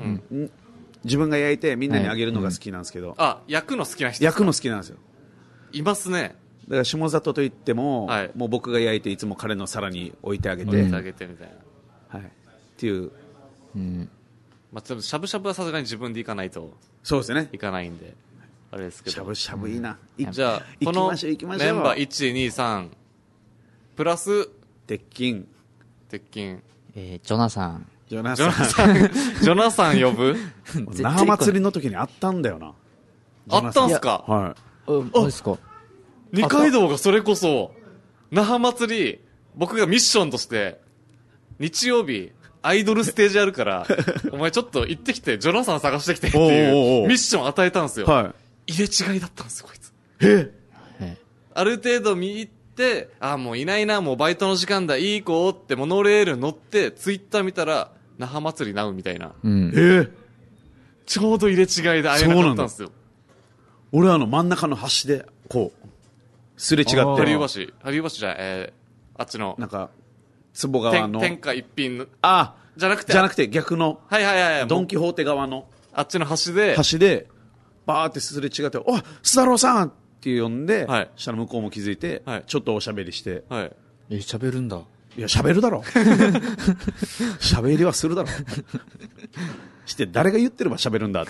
自分が焼いてみんなにあげるのが好きなんですけど。 あ、焼くの好きな人。 焼くの好きなんですよ。 いますね。 だから下里といっても、はい、もう僕が焼いていつも彼の皿に置いてあげて、 置いてあげてみたいな、はい、っていう、 うんまあ、しゃぶしゃぶはさすがに自分で行かないとそうですね行かないんであれですけどしゃぶしゃぶいいな、 うん、じゃあこのメンバーいち、に、さんプラス鉄筋鉄筋、 えー、ジョナサンジョナサンジョナサン呼ぶ那覇祭りの時にあったんだよなあったんすかはいあですか二階堂がそれこそ那覇祭り僕がミッションとして日曜日アイドルステージあるからお前ちょっと行ってきてジョナサン探してきてっていうミッション与えたんですよ、はい、入れ違いだったんですよこいつえある程度見入ってあもういないなもうバイトの時間だいい子ってモノレール乗ってツイッター見たら那覇祭りなうみたいな、 うん、えちょうど入れ違いで会えなかったんですよ俺はあの真ん中の端でこうすれ違ってハリウ橋ハリウ橋じゃない、えー、あっちのなんか坪川の天下一品のあじゃなくてじゃなくて逆のはいはいはい、はい、 ドン・キホーテ側のあっちの端で端でバーってすれ違っておスタローさんって呼んで、はい、したら向こうも気づいて、はい、ちょっとおしゃべりして、 はい、 え喋るんだいや喋るだろ喋りはするだろして誰が言ってれば喋るんだって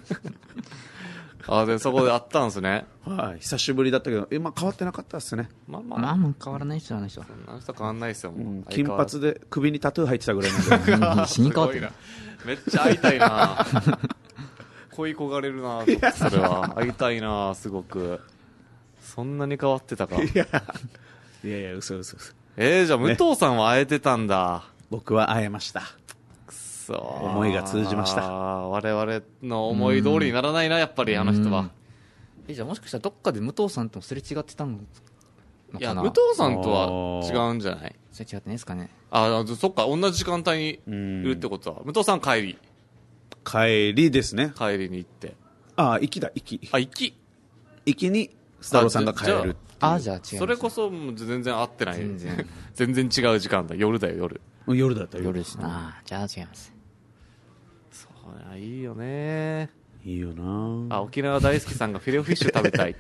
あでそこで会ったんですねはい、久しぶりだったけど今変わってなかったですねまあまあ、まあ、まあ変わらないですよあの人あの人変わらないですよ、うん、 金髪で首にタトゥー入ってたぐらいなんで死に変わってるめっちゃ会いたいな恋焦がれるなそれは会いたいなすごくそんなに変わってたかいやいやいや嘘嘘嘘えー、じゃあ武藤さんは会えてたんだ、ね、 僕は会えましたくそ思いが通じました我々の思い通りにならないなやっぱりあの人はえじゃあもしかしたらどっかで武藤さんともすれ違ってたのかないや武藤さんとは違うんじゃないすれ違ってないですかねあそっか同じ時間帯にいるってことは武藤さん帰り帰りですね帰りに行ってああ行きだ行きあ行き行きにスタローさんが帰るあじゃあ違うそれこそ全然会ってない全然全然違う時間だ夜だよ夜夜だった夜ですねああじゃあ違いますそうやいいよねいいよなあ沖縄大好きさんがフィレオフィッシュ食べたい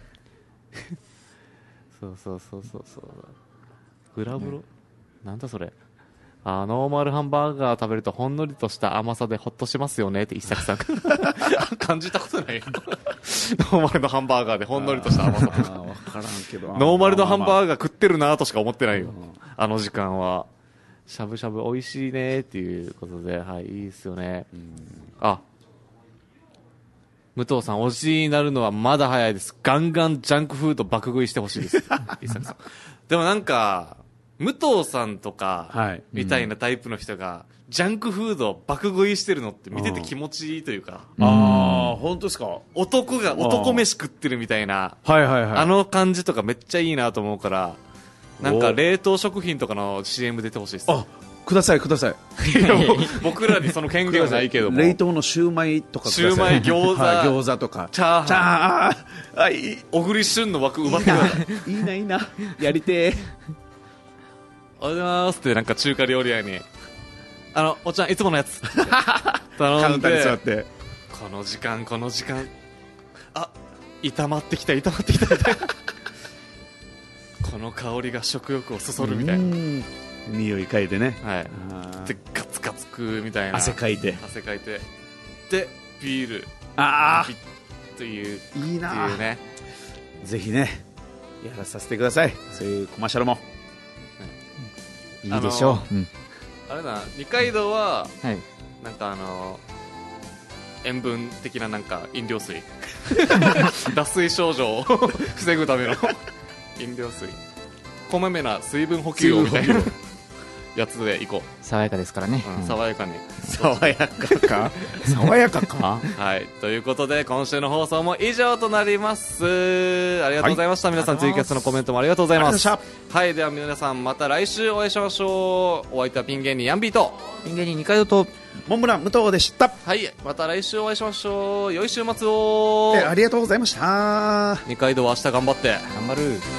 そうそうそうそうそうグラブロ、うん、なんだそれあノーマルハンバーガー食べるとほんのりとした甘さでホッとしますよねって一作さん感じたことないノーマルのハンバーガーでほんのりとした甘さとか分からんけどノーマルのハンバーガー食ってるなとしか思ってないよ、あの時間はしゃぶしゃぶ美味しいねっていうことではいいいですよね、うん、あ武藤さん推しになるのはまだ早いですガンガンジャンクフード爆食いしてほしいです一作さんでもなんか武藤さんとか、はい、みたいなタイプの人が、うん、ジャンクフード爆食いしてるのって見てて気持ちいいというか、 うん、ああ本当ですか男が男飯食ってるみたいな、 はいはいはい、 あの感じとかめっちゃいいなと思うからなんか冷凍食品とかの シーエム 出てほしいですあくださいくださいいやもう僕らにその権限はないけども冷凍のシューマイとかシューマイ餃子、 はい、餃子とかチャーハンチャーハンあいい小栗旬の枠奪ってくださいいいないいなやりてーおはようございますってなんか中華料理屋にあのおっちゃんいつものやつ頼んでカウンターに座ってこの時間この時間あ炒まってきた炒まってきたみたいなここの香りが食欲をそそるみたいな、 匂い嗅いでね、 はい、でガツガツ食うみたいな、 汗かいて汗かいてでビールあビッといういいなっていうね、 ぜひねやらさせてください、そういうコマーシャルも、 いいでしょう、あ,、うん、 あれだ、二階堂は、 はい、 なんかあの塩分的ななんか飲料水脱水症状を防ぐための飲料水、こまめな水分補給をみたいなやつでいこう。 爽やかですからね、 うん、爽やかに爽やかか爽やかかはい、ということで今週の放送も以上となります。ありがとうございました、はい、皆さんツイキャスのコメントもありがとうございます。はい、では皆さんまた来週お会いしましょう。お相手はピン芸人ヤンビーとピン芸人二階堂とモンブラン武藤でした。 はい、また来週お会いしましょう。良い週末を。 ありがとうございました。 二階堂は明日頑張って頑張る。